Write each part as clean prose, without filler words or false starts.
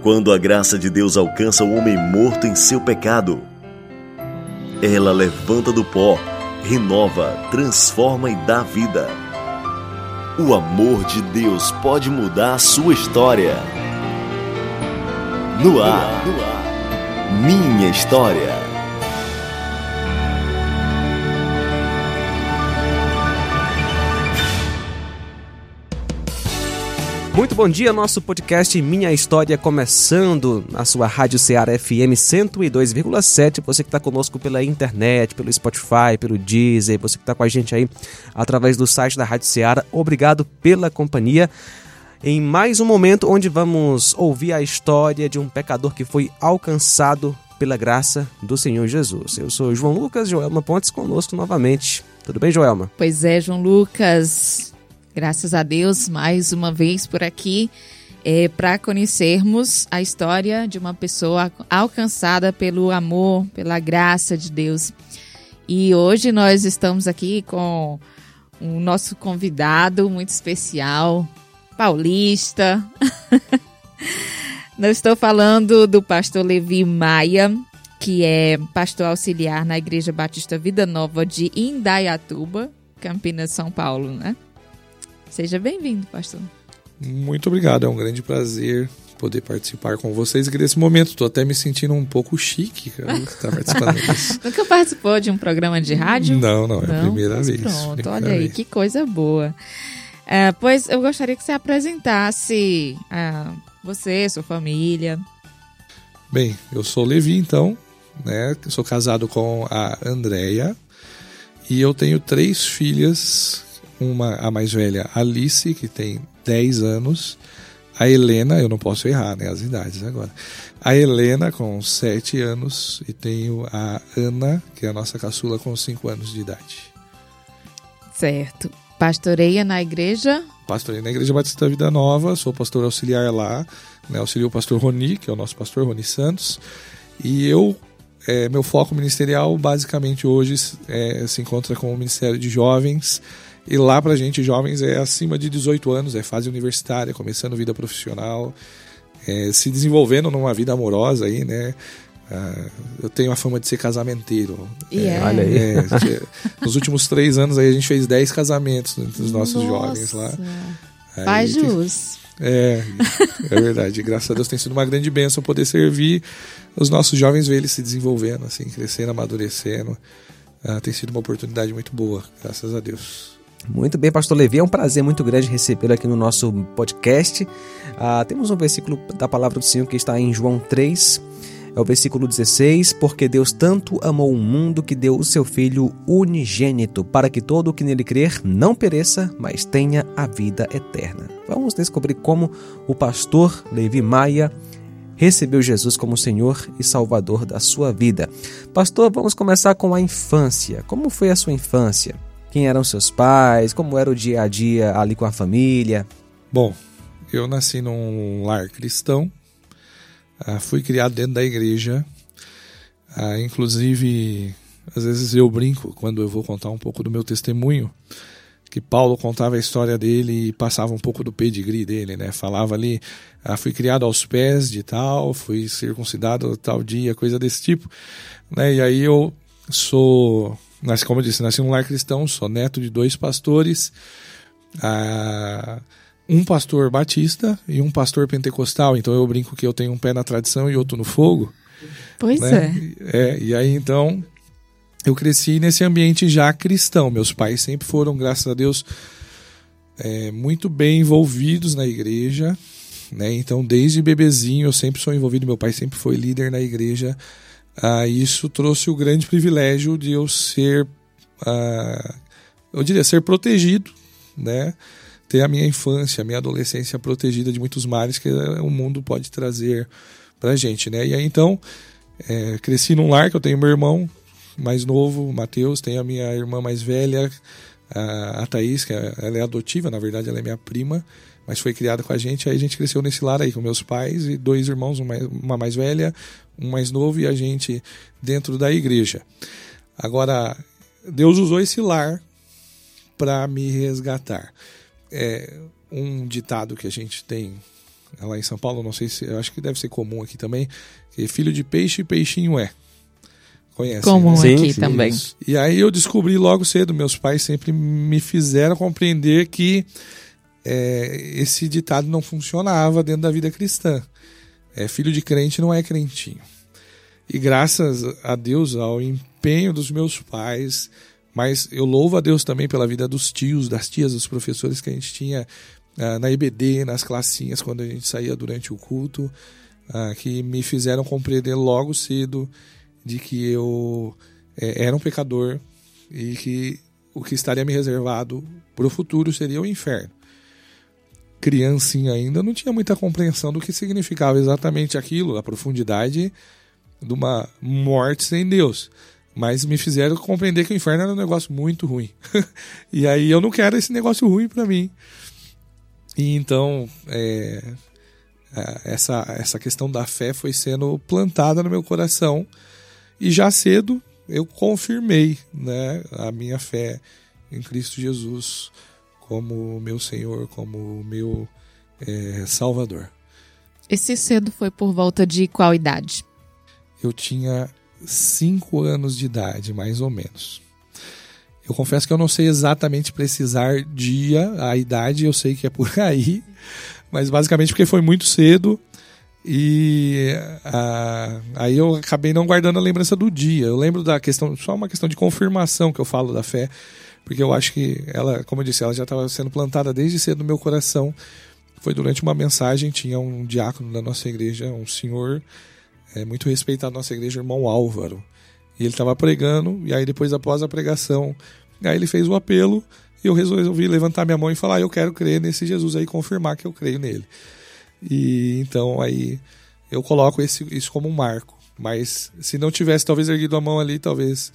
Quando a graça de Deus alcança o homem morto em seu pecado, ela levanta do pó, renova, transforma e dá vida. O amor de Deus pode mudar a sua história. No ar, Minha História. Muito bom dia, nosso podcast Minha História começando na sua Rádio Ceará FM 102,7. Você que está conosco pela internet, pelo Spotify, pelo Deezer, você que está com a gente aí através do site da Rádio Ceará, obrigado pela companhia. Em mais um momento onde vamos ouvir a história de um pecador que foi alcançado pela graça do Senhor Jesus. Eu sou João Lucas, Joelma Pontes conosco novamente. Tudo bem, Joelma? Pois é, João Lucas. Graças a Deus, mais uma vez por aqui, para conhecermos a história de uma pessoa alcançada pelo amor, pela graça de Deus. E hoje nós estamos aqui com o nosso convidado muito especial, paulista. Eu estou falando do pastor Levi Maia, que é pastor auxiliar na Igreja Batista Vida Nova de Indaiatuba, Campinas, São Paulo, né? Seja bem-vindo, pastor. Muito obrigado, é um grande prazer poder participar com vocês. E nesse momento estou até me sentindo um pouco chique, cara, estar participando disso. Nunca participou de um programa de rádio? Não, é a primeira vez. Pronto, primeira olha aí, vez. Que coisa boa. Pois eu gostaria que você apresentasse você, sua família. Bem, eu sou Levi, então, né? Eu sou casado com a Andréia e eu tenho 3 filhas. A mais velha, Alice, que tem 10 anos. A Helena, eu não posso errar, né, as idades agora. A Helena, com 7 anos. E tenho a Ana, que é a nossa caçula, com 5 anos de idade. Certo. Pastoreia na igreja? Pastorei na Igreja Batista Vida Nova, sou pastor auxiliar lá, né, auxilio o pastor Roni, que é o nosso pastor Roni Santos. E meu foco ministerial, basicamente, hoje se encontra com o Ministério de Jovens. E lá pra gente, jovens, é acima de 18 anos, é fase universitária, começando vida profissional, se desenvolvendo numa vida amorosa aí, né? Eu tenho a fama de ser casamenteiro. Olha aí. Nos últimos 3 anos aí a gente fez 10 casamentos entre os nossos jovens lá. Faz jus. É verdade. Graças a Deus tem sido uma grande bênção poder servir os nossos jovens, ver eles se desenvolvendo, assim, crescendo, amadurecendo. Tem sido uma oportunidade muito boa, graças a Deus. Muito bem, pastor Levi, é um prazer muito grande recebê-lo aqui no nosso podcast. Temos um versículo da palavra do Senhor que está em João 3, é o versículo 16, porque Deus tanto amou o mundo que deu o seu Filho unigênito, para que todo o que nele crer não pereça, mas tenha a vida eterna. Vamos descobrir como o pastor Levi Maia recebeu Jesus como Senhor e Salvador da sua vida. Pastor, vamos começar com a infância. Como foi a sua infância? Quem eram seus pais? Como era o dia a dia ali com a família? Bom, eu nasci num lar cristão, fui criado dentro da igreja, inclusive, às vezes eu brinco quando eu vou contar um pouco do meu testemunho, que Paulo contava a história dele e passava um pouco do pedigree dele, né? Falava ali, fui criado aos pés de tal, fui circuncidado tal dia, coisa desse tipo, né? E aí eu como eu disse, nasci num lar cristão, sou neto de 2 pastores, um pastor batista e um pastor pentecostal, então eu brinco que eu tenho um pé na tradição e outro no fogo. Pois né? E aí então eu cresci nesse ambiente já cristão. Meus pais sempre foram, graças a Deus, muito bem envolvidos na igreja, né? Então desde bebezinho eu sempre sou envolvido, meu pai sempre foi líder na igreja. Isso trouxe o grande privilégio de eu ser, eu diria, ser protegido, né? Ter a minha infância, a minha adolescência protegida de muitos males que o mundo pode trazer pra gente, né? E aí então, cresci num lar que eu tenho meu irmão mais novo, o Matheus, tenho a minha irmã mais velha, a Thaís, que ela é adotiva, na verdade ela é minha prima, mas foi criada com a gente. Aí a gente cresceu nesse lar aí com meus pais e 2 irmãos, uma mais velha, um mais novo, e a gente dentro da igreja. Agora, Deus usou esse lar para me resgatar. Um ditado que a gente tem lá em São Paulo, não sei se, eu acho que deve ser comum aqui também, que filho de peixe, peixinho é. Conhece? Comum né? aqui também. E aí eu descobri logo cedo, meus pais sempre me fizeram compreender que esse ditado não funcionava dentro da vida cristã. Filho de crente não é crentinho. E graças a Deus, ao empenho dos meus pais, mas eu louvo a Deus também pela vida dos tios, das tias, dos professores que a gente tinha na EBD, nas classinhas, quando a gente saía durante o culto, que me fizeram compreender logo cedo de que eu era um pecador e que o que estaria me reservado para o futuro seria o inferno. Criancinha ainda, não tinha muita compreensão do que significava exatamente aquilo, a profundidade de uma morte sem Deus. Mas me fizeram compreender que o inferno era um negócio muito ruim. E aí eu não quero esse negócio ruim para mim. E então essa questão da fé foi sendo plantada no meu coração. E já cedo eu confirmei, né, a minha fé em Cristo Jesus como meu Senhor, como meu Salvador. Esse cedo foi por volta de qual idade? Eu tinha 5 anos de idade, mais ou menos. Eu confesso que eu não sei exatamente precisar a idade, eu sei que é por aí, mas basicamente porque foi muito cedo e aí eu acabei não guardando a lembrança do dia. Eu lembro da questão, só uma questão de confirmação que eu falo da fé, porque eu acho que ela, como eu disse, ela já estava sendo plantada desde cedo no meu coração. Foi durante uma mensagem, tinha um diácono da nossa igreja, um senhor muito respeitado da nossa igreja, irmão Álvaro. E ele estava pregando, e aí depois, após a pregação, aí ele fez o apelo, e eu resolvi levantar minha mão e falar, eu quero crer nesse Jesus aí, confirmar que eu creio nele. E então aí eu coloco isso como um marco. Mas se não tivesse talvez erguido a mão ali, talvez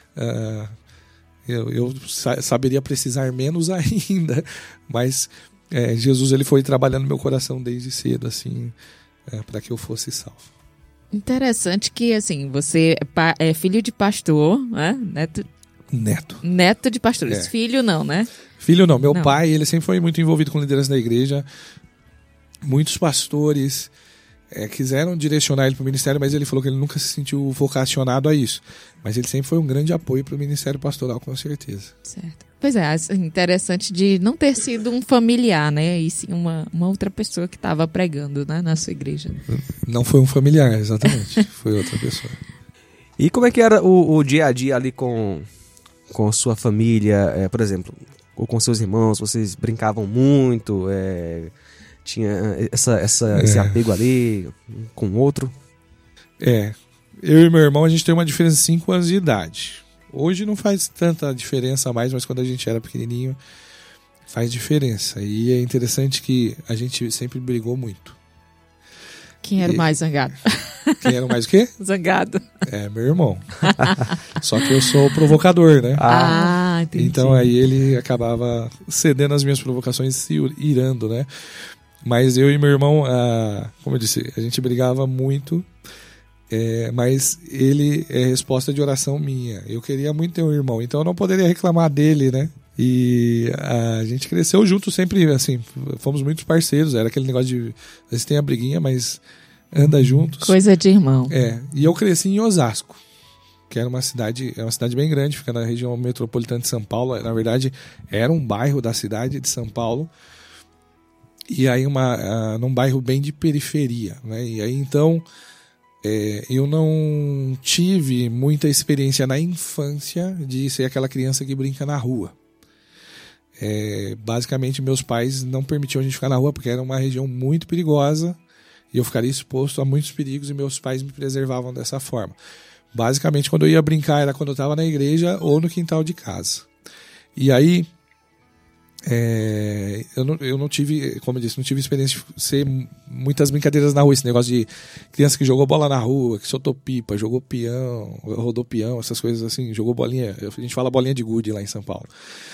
eu saberia precisar menos ainda. Mas Jesus ele foi trabalhando no meu coração desde cedo, assim, para que eu fosse salvo. Interessante que, assim, você é filho de pastor, né? Neto de pastores. Filho não, né? Filho não. Meu pai, ele sempre foi muito envolvido com liderança da igreja. Muitos pastores quiseram direcionar ele para o ministério, mas ele falou que ele nunca se sentiu vocacionado a isso. Mas ele sempre foi um grande apoio para o ministério pastoral, com certeza. Certo. Pois é, interessante de não ter sido um familiar, né? E sim uma outra pessoa que estava pregando, né, na sua igreja. Não foi um familiar, exatamente. Foi outra pessoa. E como é que era o dia a dia ali com sua família, por exemplo, ou com seus irmãos? Vocês brincavam muito, tinha esse apego ali com o outro? Eu e meu irmão, a gente tem uma diferença de 5 anos de idade. Hoje não faz tanta diferença mais, mas quando a gente era pequenininho, faz diferença. E é interessante que a gente sempre brigou muito. Quem era o mais zangado? Quem era o mais o quê? Zangado. Meu irmão. Só que eu sou provocador, né? Entendi. Então aí ele acabava cedendo às minhas provocações e se irando, né? Mas eu e meu irmão, como eu disse, a gente brigava muito, mas ele é resposta de oração minha. Eu queria muito ter um irmão, então eu não poderia reclamar dele, né? E a gente cresceu junto sempre, assim, fomos muitos parceiros, era aquele negócio de, às vezes tem a briguinha, mas anda juntos. Coisa de irmão. E eu cresci em Osasco, que era uma cidade bem grande, fica na região metropolitana de São Paulo. Na verdade, era um bairro da cidade de São Paulo, e aí num bairro bem de periferia, né? E aí então eu não tive muita experiência na infância de ser aquela criança que brinca na rua. Basicamente meus pais não permitiam a gente ficar na rua porque era uma região muito perigosa e eu ficaria exposto a muitos perigos e meus pais me preservavam dessa forma. Basicamente quando eu ia brincar era quando eu estava na igreja ou no quintal de casa. E aí eu não tive, como eu disse, não tive experiência de ser muitas brincadeiras na rua, esse negócio de criança que jogou bola na rua, que soltou pipa, jogou peão, rodou peão, essas coisas assim, jogou bolinha, a gente fala bolinha de gude lá em São Paulo.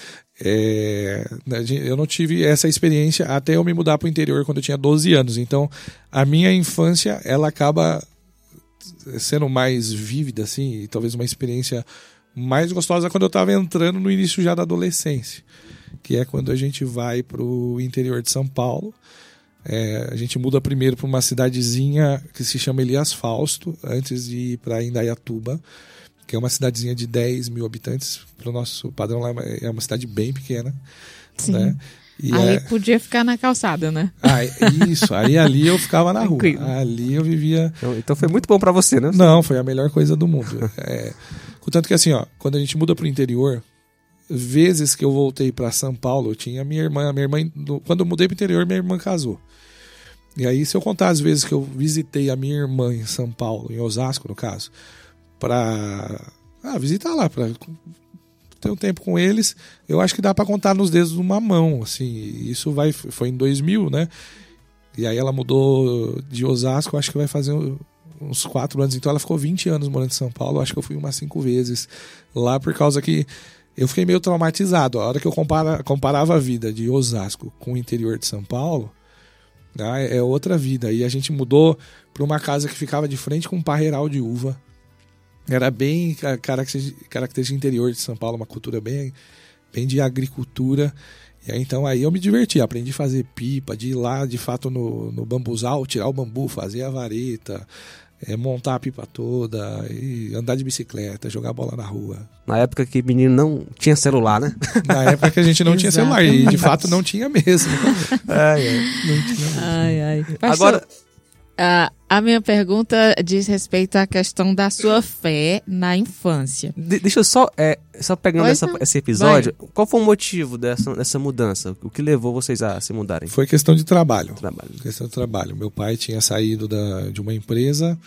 Eu não tive essa experiência até eu me mudar para o interior quando eu tinha 12 anos, então a minha infância ela acaba sendo mais vívida assim, e talvez uma experiência mais gostosa quando eu estava entrando no início já da adolescência, que é quando a gente vai para o interior de São Paulo, A gente muda primeiro para uma cidadezinha que se chama Elias Fausto, antes de ir para Indaiatuba, que é uma cidadezinha de 10 mil habitantes. Para o nosso padrão lá é uma cidade bem pequena. Sim. Né? E aí podia ficar na calçada, né? Isso. Aí ali eu ficava na rua. Ali eu vivia... Então foi muito bom para você, né? Não, foi a melhor coisa do mundo. Contanto que assim, quando a gente muda para o interior, vezes que eu voltei para São Paulo, eu tinha minha irmã, quando eu mudei para o interior, minha irmã casou. E aí, se eu contar as vezes que eu visitei a minha irmã em São Paulo, em Osasco, no caso, para visitar lá, para ter um tempo com eles, eu acho que dá para contar nos dedos de uma mão, assim. Isso foi em 2000, né? E aí ela mudou de Osasco, acho que vai fazer uns 4 anos. Então ela ficou 20 anos morando em São Paulo. Acho que eu fui umas 5 vezes lá, por causa que eu fiquei meio traumatizado. A hora que eu comparava a vida de Osasco com o interior de São Paulo, é outra vida. E a gente mudou para uma casa que ficava de frente com um parreiral de uva. Era bem característica interior de São Paulo, uma cultura bem de agricultura. E aí, então aí eu me diverti, aprendi a fazer pipa, de ir lá de fato no bambuzal, tirar o bambu, fazer a vareta, montar a pipa toda, e andar de bicicleta, jogar bola na rua. Na época que menino não tinha celular, né? Na época que a gente não tinha celular, e de fato não tinha mesmo. Não tinha mesmo. Agora, a minha pergunta diz respeito à questão da sua fé na infância. Deixa eu só pegando esse episódio, qual foi o motivo dessa mudança? O que levou vocês a se mudarem? Foi questão de trabalho. Questão de trabalho. Meu pai tinha saído de uma empresa,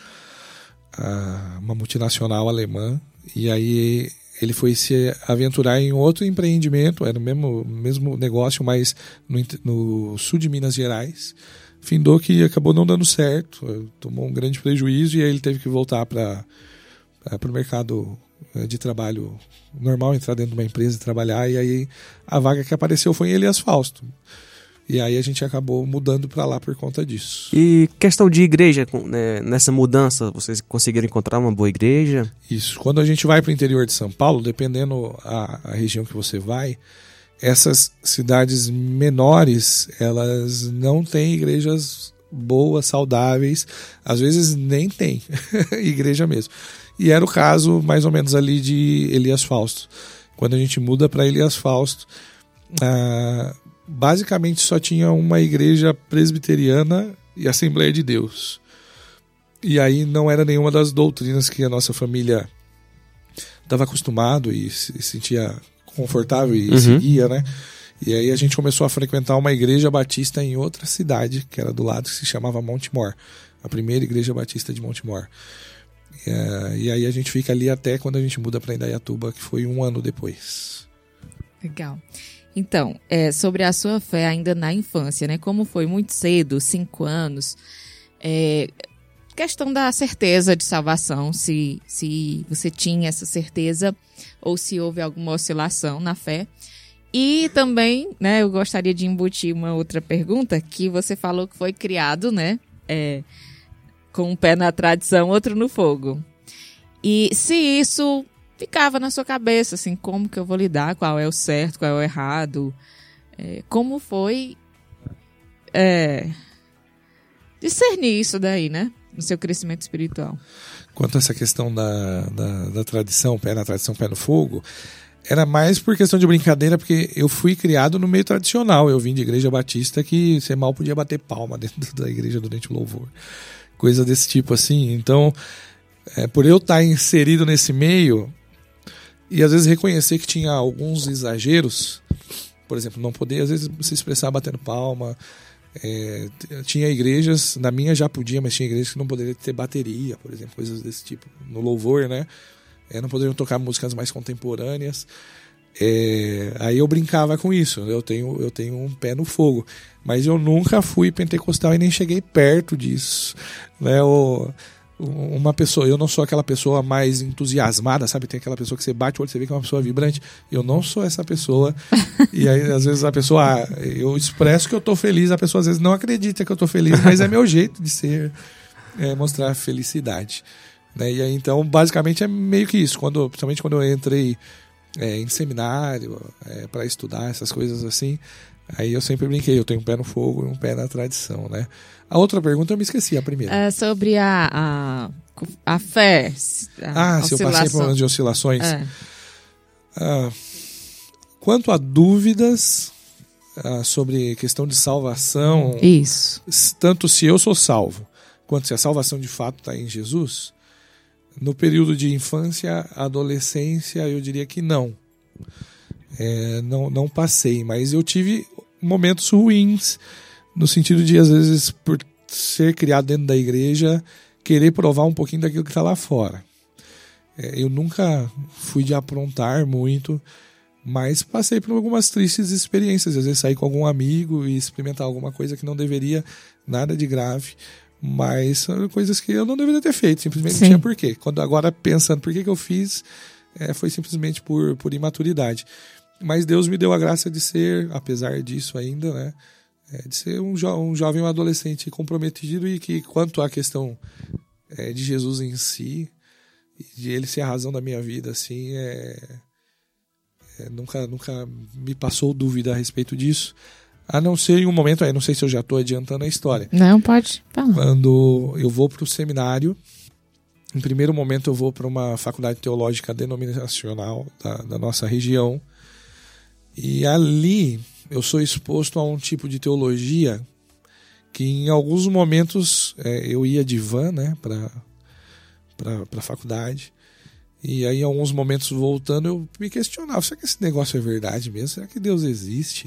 uma multinacional alemã, e aí ele foi se aventurar em outro empreendimento, era o mesmo negócio, mas no sul de Minas Gerais. Findou que acabou não dando certo, tomou um grande prejuízo, e aí ele teve que voltar para o mercado de trabalho normal, entrar dentro de uma empresa e trabalhar, e aí a vaga que apareceu foi em Elias Fausto. E aí a gente acabou mudando para lá por conta disso. E questão de igreja, né, nessa mudança, vocês conseguiram encontrar uma boa igreja? Isso, quando a gente vai para o interior de São Paulo, dependendo a região que você vai, essas cidades menores, elas não têm igrejas boas, saudáveis, às vezes nem tem igreja mesmo. E era o caso mais ou menos ali de Elias Fausto. Quando a gente muda para Elias Fausto, basicamente só tinha uma igreja presbiteriana e Assembleia de Deus. E aí não era nenhuma das doutrinas que a nossa família estava acostumado e se sentia confortável e seguia, né? E aí a gente começou a frequentar uma igreja batista em outra cidade, que era do lado, que se chamava Montemor. A primeira igreja batista de Montemor. E aí a gente fica ali até quando a gente muda para Indaiatuba, que foi 1 ano depois. Legal. Então, sobre a sua fé ainda na infância, né? Como foi muito cedo, 5 anos, questão da certeza de salvação, se você tinha essa certeza ou se houve alguma oscilação na fé. E também, né, eu gostaria de embutir uma outra pergunta, que você falou que foi criado, né, com um pé na tradição, outro no fogo. E se isso ficava na sua cabeça, assim, como que eu vou lidar, qual é o certo, qual é o errado, como foi discernir isso daí, né, no seu crescimento espiritual? Quanto a essa questão da tradição, pé na tradição, pé no fogo, era mais por questão de brincadeira, porque eu fui criado no meio tradicional. Eu vim de igreja batista que você mal podia bater palma dentro da igreja durante o louvor. Coisa desse tipo assim. Então, por eu estar inserido nesse meio, e às vezes reconhecer que tinha alguns exageros, por exemplo, não poder às vezes se expressar batendo palma. Tinha igrejas, na minha já podia, mas tinha igrejas que não poderiam ter bateria, por exemplo, coisas desse tipo. No louvor, né? Não poderiam tocar músicas mais contemporâneas. Aí eu brincava com isso. Eu tenho um pé no fogo. Mas eu nunca fui pentecostal e nem cheguei perto disso. Né? Uma pessoa, eu não sou aquela pessoa mais entusiasmada, sabe? Tem aquela pessoa que você bate o olho e você vê que é uma pessoa vibrante. Eu não sou essa pessoa. E aí, às vezes, a pessoa... eu expresso que eu tô feliz. A pessoa, às vezes, não acredita que eu tô feliz. Mas é meu jeito de ser, mostrar felicidade. Né? E aí, então, basicamente, é meio que isso. Principalmente quando eu entrei em seminário, para estudar essas coisas assim. Aí eu sempre brinquei, eu tenho um pé no fogo e um pé na tradição, né? A outra pergunta eu me esqueci, a primeira. Sobre a fé. Se eu passei por umas de oscilações. Quanto a dúvidas sobre questão de salvação, isso, tanto se eu sou salvo, quanto se a salvação de fato está em Jesus, no período de infância, adolescência, eu diria que não. Não passei, mas eu tive momentos ruins, no sentido de, às vezes, por ser criado dentro da igreja, querer provar um pouquinho daquilo que está lá fora. Eu nunca fui de aprontar muito, mas passei por algumas tristes experiências. Às vezes sair com algum amigo e experimentar alguma coisa que não deveria, nada de grave, mas são coisas que eu não deveria ter feito, simplesmente não tinha porquê. Agora pensando por que eu fiz, foi simplesmente por imaturidade. Mas Deus me deu a graça de ser, apesar disso ainda, né, de ser um jovem, um adolescente comprometido, e que, quanto à questão de Jesus em si, de ele ser a razão da minha vida, assim, nunca me passou dúvida a respeito disso, a não ser em um momento, não sei se eu já estou adiantando a história. Não, pode falar. Quando eu vou para o seminário, em primeiro momento eu vou para uma faculdade teológica denominacional da nossa região, e ali eu sou exposto a um tipo de teologia que em alguns momentos eu ia de van, né, para a faculdade, e aí em alguns momentos voltando eu me questionava, será que esse negócio é verdade mesmo? Será que Deus existe?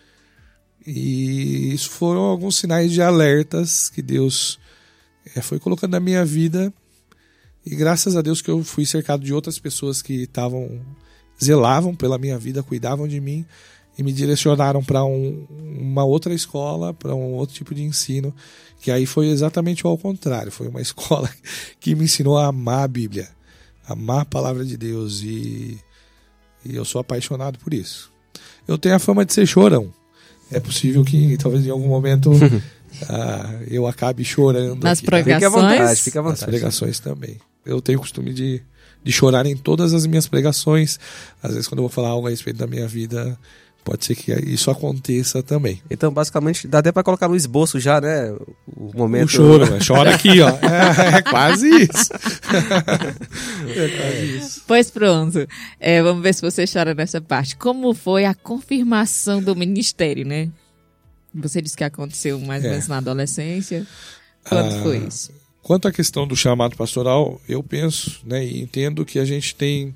E isso foram alguns sinais de alertas que Deus foi colocando na minha vida, e graças a Deus que eu fui cercado de outras pessoas que zelavam pela minha vida, cuidavam de mim e me direcionaram para uma outra escola, para um outro tipo de ensino, que aí foi exatamente ao contrário. Foi uma escola que me ensinou a amar a Bíblia, amar a palavra de Deus, e eu sou apaixonado por isso. Eu tenho a fama de ser chorão. É possível que talvez em algum momento eu acabe chorando. Nas aqui, pregações? Fica à vontade. Nas pregações também. Eu tenho o costume de chorar em todas as minhas pregações. Às vezes, quando eu vou falar algo a respeito da minha vida, pode ser que isso aconteça também. Então, basicamente, dá até para colocar no esboço já, né? O momento... O choro, né? Chora aqui, ó. É quase isso. Quase isso. Pois pronto. Vamos ver se você chora nessa parte. Como foi a confirmação do ministério, né? Você disse que aconteceu mais ou menos na adolescência. Quando foi isso? Quanto à questão do chamado pastoral, eu penso, né, e entendo que a gente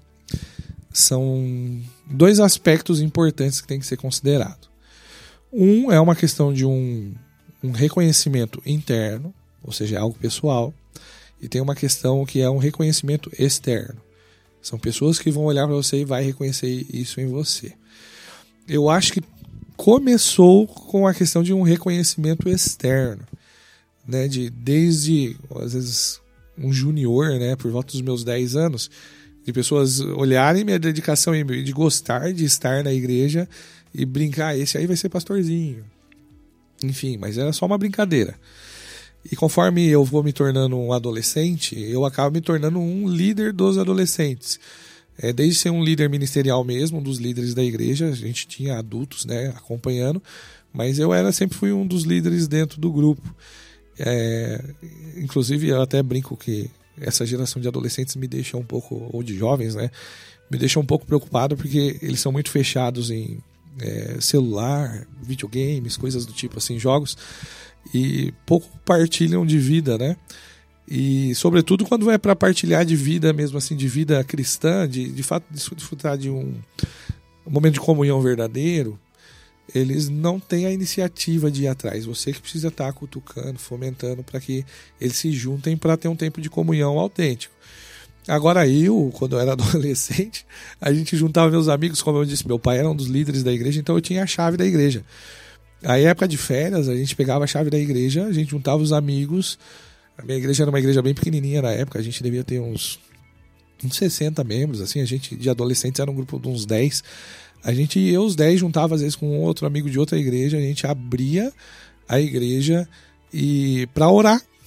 são dois aspectos importantes que tem que ser considerado. Um é uma questão de um reconhecimento interno, ou seja, algo pessoal, e tem uma questão que é um reconhecimento externo. São pessoas que vão olhar para você e vai reconhecer isso em você. Eu acho que começou com a questão de um reconhecimento externo, né, desde, às vezes, um junior, né, por volta dos meus 10 anos, de pessoas olharem minha dedicação e de gostar de estar na igreja e brincar, esse aí vai ser pastorzinho. Enfim, mas era só uma brincadeira. E conforme eu vou me tornando um adolescente, eu acabo me tornando um líder dos adolescentes. Desde ser um líder ministerial mesmo, um dos líderes da igreja, a gente tinha adultos, né, acompanhando, mas eu sempre fui um dos líderes dentro do grupo. Inclusive eu até brinco que essa geração de adolescentes me deixa um pouco, ou de jovens, né, me deixa um pouco preocupado, porque eles são muito fechados em celular, videogames, coisas do tipo assim, jogos, e pouco partilham de vida, né? E sobretudo quando é para partilhar de vida mesmo assim, de vida cristã, de fato desfrutar de um momento de comunhão verdadeiro, eles não têm a iniciativa de ir atrás. Você que precisa estar cutucando, fomentando para que eles se juntem para ter um tempo de comunhão autêntico. Agora quando eu era adolescente, a gente juntava meus amigos, como eu disse, meu pai era um dos líderes da igreja, então eu tinha a chave da igreja. Aí, época de férias, a gente pegava a chave da igreja, a gente juntava os amigos. A minha igreja era uma igreja bem pequenininha na época, a gente devia ter uns 60 membros, assim, a gente de adolescentes era um grupo de uns 10. Os 10 juntava às vezes com um outro amigo de outra igreja, a gente abria a igreja para orar.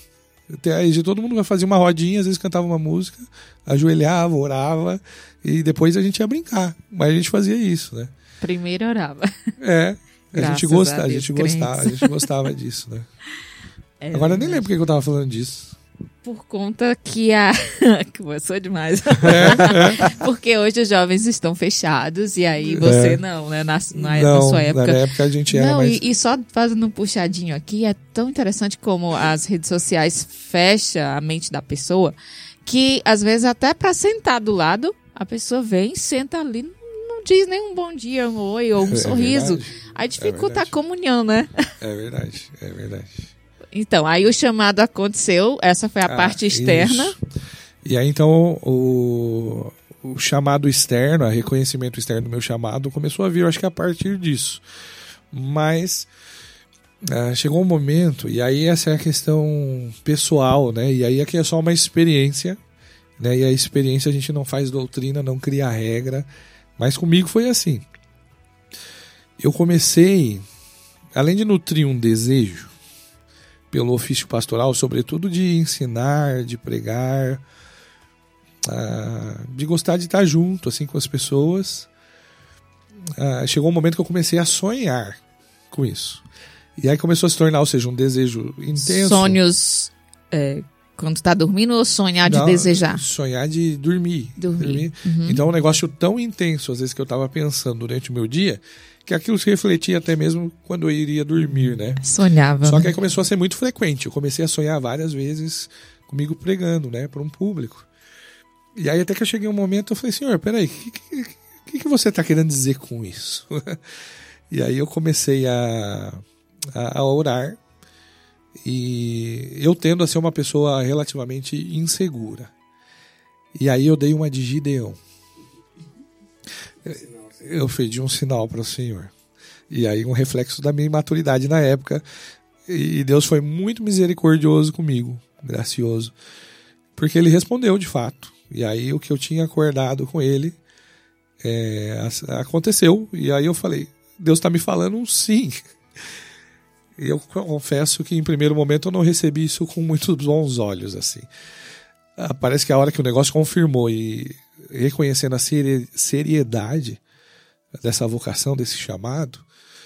Aí todo mundo fazia uma rodinha, às vezes cantava uma música, ajoelhava, orava, e depois a gente ia brincar. Mas a gente fazia isso, né? Primeiro orava. A gente gostava disso, né? Agora eu nem lembro porque eu tava falando disso. Por conta que começou demais. Porque hoje os jovens estão fechados e aí você não, né? Na sua época. Na época a gente era mais... E só fazendo um puxadinho aqui, é tão interessante como as redes sociais fecham a mente da pessoa que às vezes até para sentar do lado, a pessoa vem, senta ali, não diz nem um bom dia, um oi ou um sorriso. Aí dificulta a comunhão, né? É verdade. Então, aí o chamado aconteceu, essa foi a parte externa. Isso. E aí, então, o chamado externo, o reconhecimento externo do meu chamado começou a vir, eu acho que a partir disso. Mas chegou um momento, e aí essa é a questão pessoal, né? E aí aqui é só uma experiência, né? E a experiência a gente não faz doutrina, não cria regra, mas comigo foi assim. Eu comecei, além de nutrir um desejo pelo ofício pastoral, sobretudo de ensinar, de pregar, de gostar de estar junto assim, com as pessoas, chegou um momento que eu comecei a sonhar com isso. E aí começou a se tornar, ou seja, um desejo intenso. Sonhos quando está dormindo ou sonhar de desejar? Sonhar de dormir. Uhum. Então é um negócio tão intenso, às vezes, que eu estava pensando durante o meu dia, que aquilo se refletia até mesmo quando eu iria dormir, né? Sonhava. Só que aí começou a ser muito frequente. Eu comecei a sonhar várias vezes comigo pregando, né? Para um público. E aí até que eu cheguei um momento, eu falei, Senhor, peraí, o que você está querendo dizer com isso? E aí eu comecei a orar. E eu tendo a ser uma pessoa relativamente insegura. E aí eu dei uma de Gideão. Eu pedi um sinal para o Senhor. E aí um reflexo da minha imaturidade na época. E Deus foi muito misericordioso comigo, gracioso. Porque Ele respondeu de fato. E aí o que eu tinha acordado com Ele aconteceu. E aí eu falei, Deus está me falando um sim. E eu confesso que em primeiro momento eu não recebi isso com muitos bons olhos, assim. Parece que a hora que o negócio confirmou e reconhecendo a seriedade dessa vocação, desse chamado,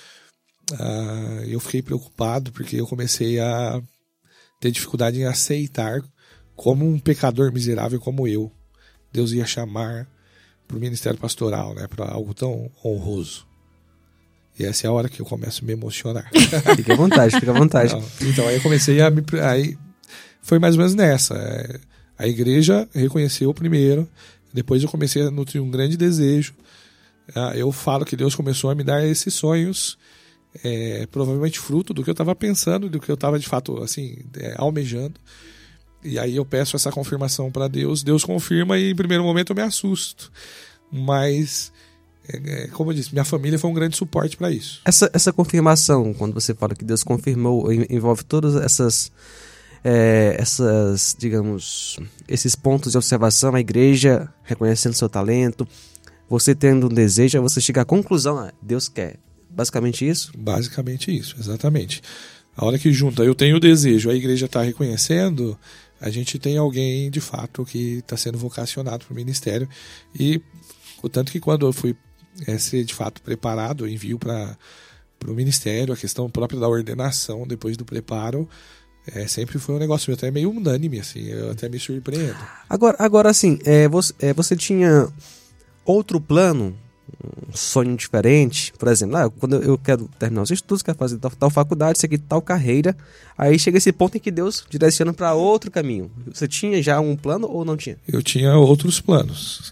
eu fiquei preocupado porque eu comecei a ter dificuldade em aceitar como um pecador miserável como eu, Deus ia chamar para o ministério pastoral, né, para algo tão honroso. E essa é a hora que eu começo a me emocionar. Fica à vontade. Então aí eu comecei aí foi mais ou menos nessa. A igreja reconheceu primeiro, depois eu comecei a nutrir um grande desejo. Eu falo que Deus começou a me dar esses sonhos, provavelmente fruto do que eu estava pensando, do que eu estava de fato assim, almejando. E aí eu peço essa confirmação para Deus. Deus confirma e em primeiro momento eu me assusto. Mas... como eu disse, minha família foi um grande suporte para isso. Essa confirmação, quando você fala que Deus confirmou, envolve todas essas, digamos, esses pontos de observação, a igreja reconhecendo seu talento, você tendo um desejo, você chega à conclusão, Deus quer. Basicamente isso? Basicamente isso, exatamente. A hora que junta, eu tenho o desejo, a igreja está reconhecendo, a gente tem alguém, de fato, que está sendo vocacionado para o ministério. E, tanto que quando eu fui ser de fato preparado, eu envio para o ministério, a questão própria da ordenação depois do preparo, sempre foi um negócio até meio unânime, assim, eu até me surpreendo. Agora assim, você tinha outro plano, um sonho diferente, por exemplo, quando eu quero terminar os estudos, quero fazer tal faculdade, seguir tal carreira, aí chega esse ponto em que Deus direciona para outro caminho. Você tinha já um plano ou não tinha? Eu tinha outros planos.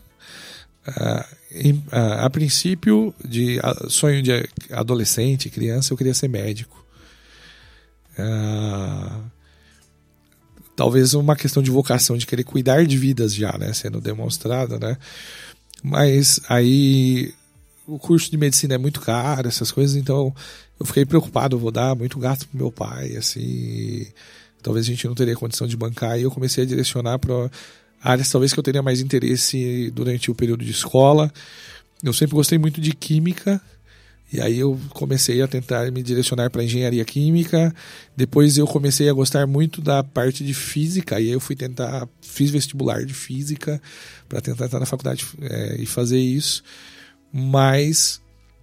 A princípio, de sonho de adolescente, criança, eu queria ser médico. Talvez uma questão de vocação, de querer cuidar de vidas já, né, sendo demonstrada, né? Mas aí o curso de medicina é muito caro, essas coisas, então eu fiquei preocupado, eu vou dar muito gasto pro meu pai, assim, talvez a gente não teria condição de bancar, e eu comecei a direcionar para áreas talvez que eu teria mais interesse durante o período de escola. Eu sempre gostei muito de química E aí eu comecei a tentar me direcionar para engenharia química. Depois eu comecei a gostar muito da parte de física. E aí eu fiz vestibular de física para tentar entrar na faculdade e fazer isso. Mas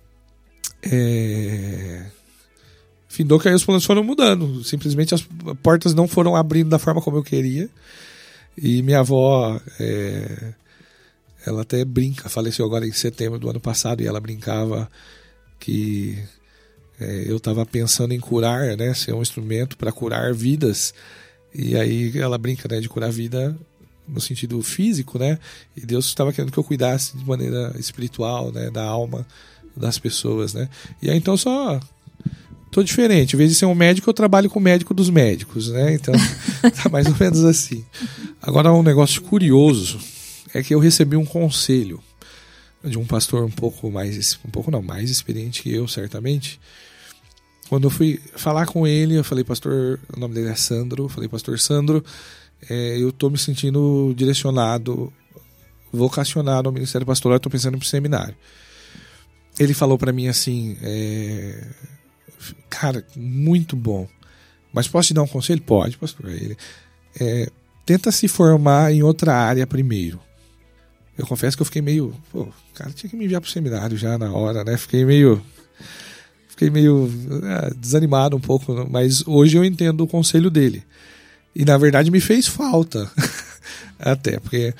findou que aí os planos foram mudando. Simplesmente as portas não foram abrindo da forma como eu queria. E minha avó, ela até brinca, faleceu agora em setembro do ano passado, e ela brincava que eu estava pensando em curar, né, ser um instrumento para curar vidas. E aí ela brinca, né, de curar vida no sentido físico, né? E Deus estava querendo que eu cuidasse de maneira espiritual, né, da alma das pessoas, né? E aí então só tô diferente. Em vez de ser um médico, eu trabalho com o médico dos médicos, né? Então tá mais ou menos assim. Agora, um negócio curioso é que eu recebi um conselho de um pastor mais experiente que eu, certamente. Quando eu fui falar com ele, eu falei, pastor, o nome dele é Sandro, eu falei, pastor Sandro, eu estou me sentindo direcionado, vocacionado ao ministério pastoral, estou pensando em ir para o seminário. Ele falou para mim assim, cara, muito bom, mas posso te dar um conselho? Pode, pastor. Ele, tenta se formar em outra área primeiro. Eu confesso que eu fiquei meio, cara, tinha que me enviar para o seminário já na hora, né? Fiquei meio desanimado um pouco, mas hoje eu entendo o conselho dele. E na verdade me fez falta, até, porque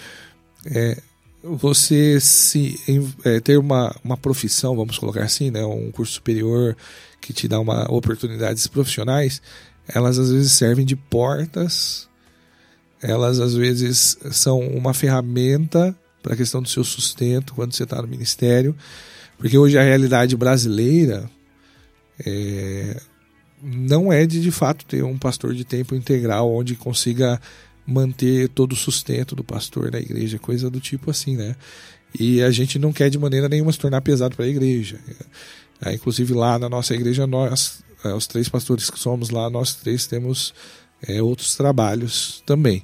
você ter uma profissão, vamos colocar assim, né? Um curso superior que te dá oportunidades profissionais, elas às vezes servem de portas, elas às vezes são uma ferramenta para a questão do seu sustento quando você está no ministério, porque hoje a realidade brasileira não é de fato ter um pastor de tempo integral onde consiga manter todo o sustento do pastor na igreja, coisa do tipo assim, né? E a gente não quer de maneira nenhuma se tornar pesado para a igreja. Inclusive lá na nossa igreja, nós, os 3 pastores que somos lá, nós 3 temos outros trabalhos também.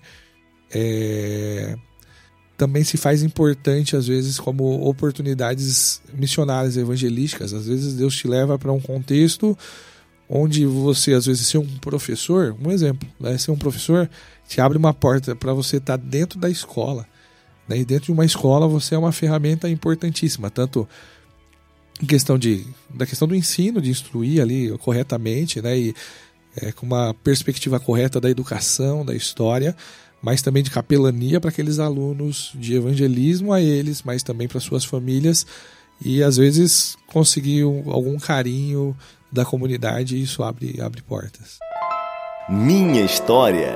Também se faz importante, às vezes, como oportunidades missionárias, evangelísticas. Às vezes Deus te leva para um contexto onde você, às vezes, ser um professor, um exemplo, né? Ser um professor te abre uma porta para você estar dentro da escola, né? E dentro de uma escola você é uma ferramenta importantíssima, tanto em questão da questão do ensino, de instruir ali corretamente, né? E com uma perspectiva correta da educação, da história, mas também de capelania para aqueles alunos, de evangelismo a eles, mas também para suas famílias, e às vezes conseguir algum carinho da comunidade, e isso abre portas. Minha história.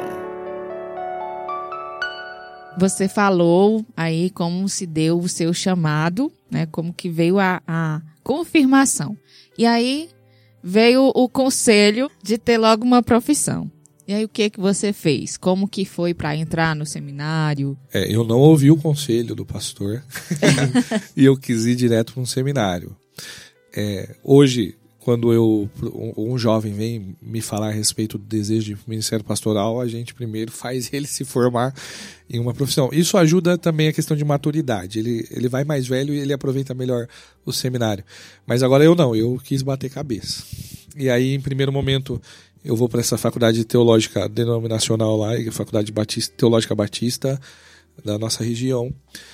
Você falou aí como se deu o seu chamado, né? Como que veio a confirmação. E aí veio o conselho de ter logo uma profissão. E aí o que você fez? Como que foi para entrar no seminário? Eu não ouvi o conselho do pastor e eu quis ir direto para um seminário. Hoje, quando um jovem vem me falar a respeito do desejo de ministério pastoral, a gente primeiro faz ele se formar em uma profissão. Isso ajuda também a questão de maturidade. Ele vai mais velho e ele aproveita melhor o seminário. Mas agora eu quis bater cabeça. E aí, em primeiro momento, eu vou para essa faculdade teológica denominacional lá, a Faculdade Teológica Batista da nossa região.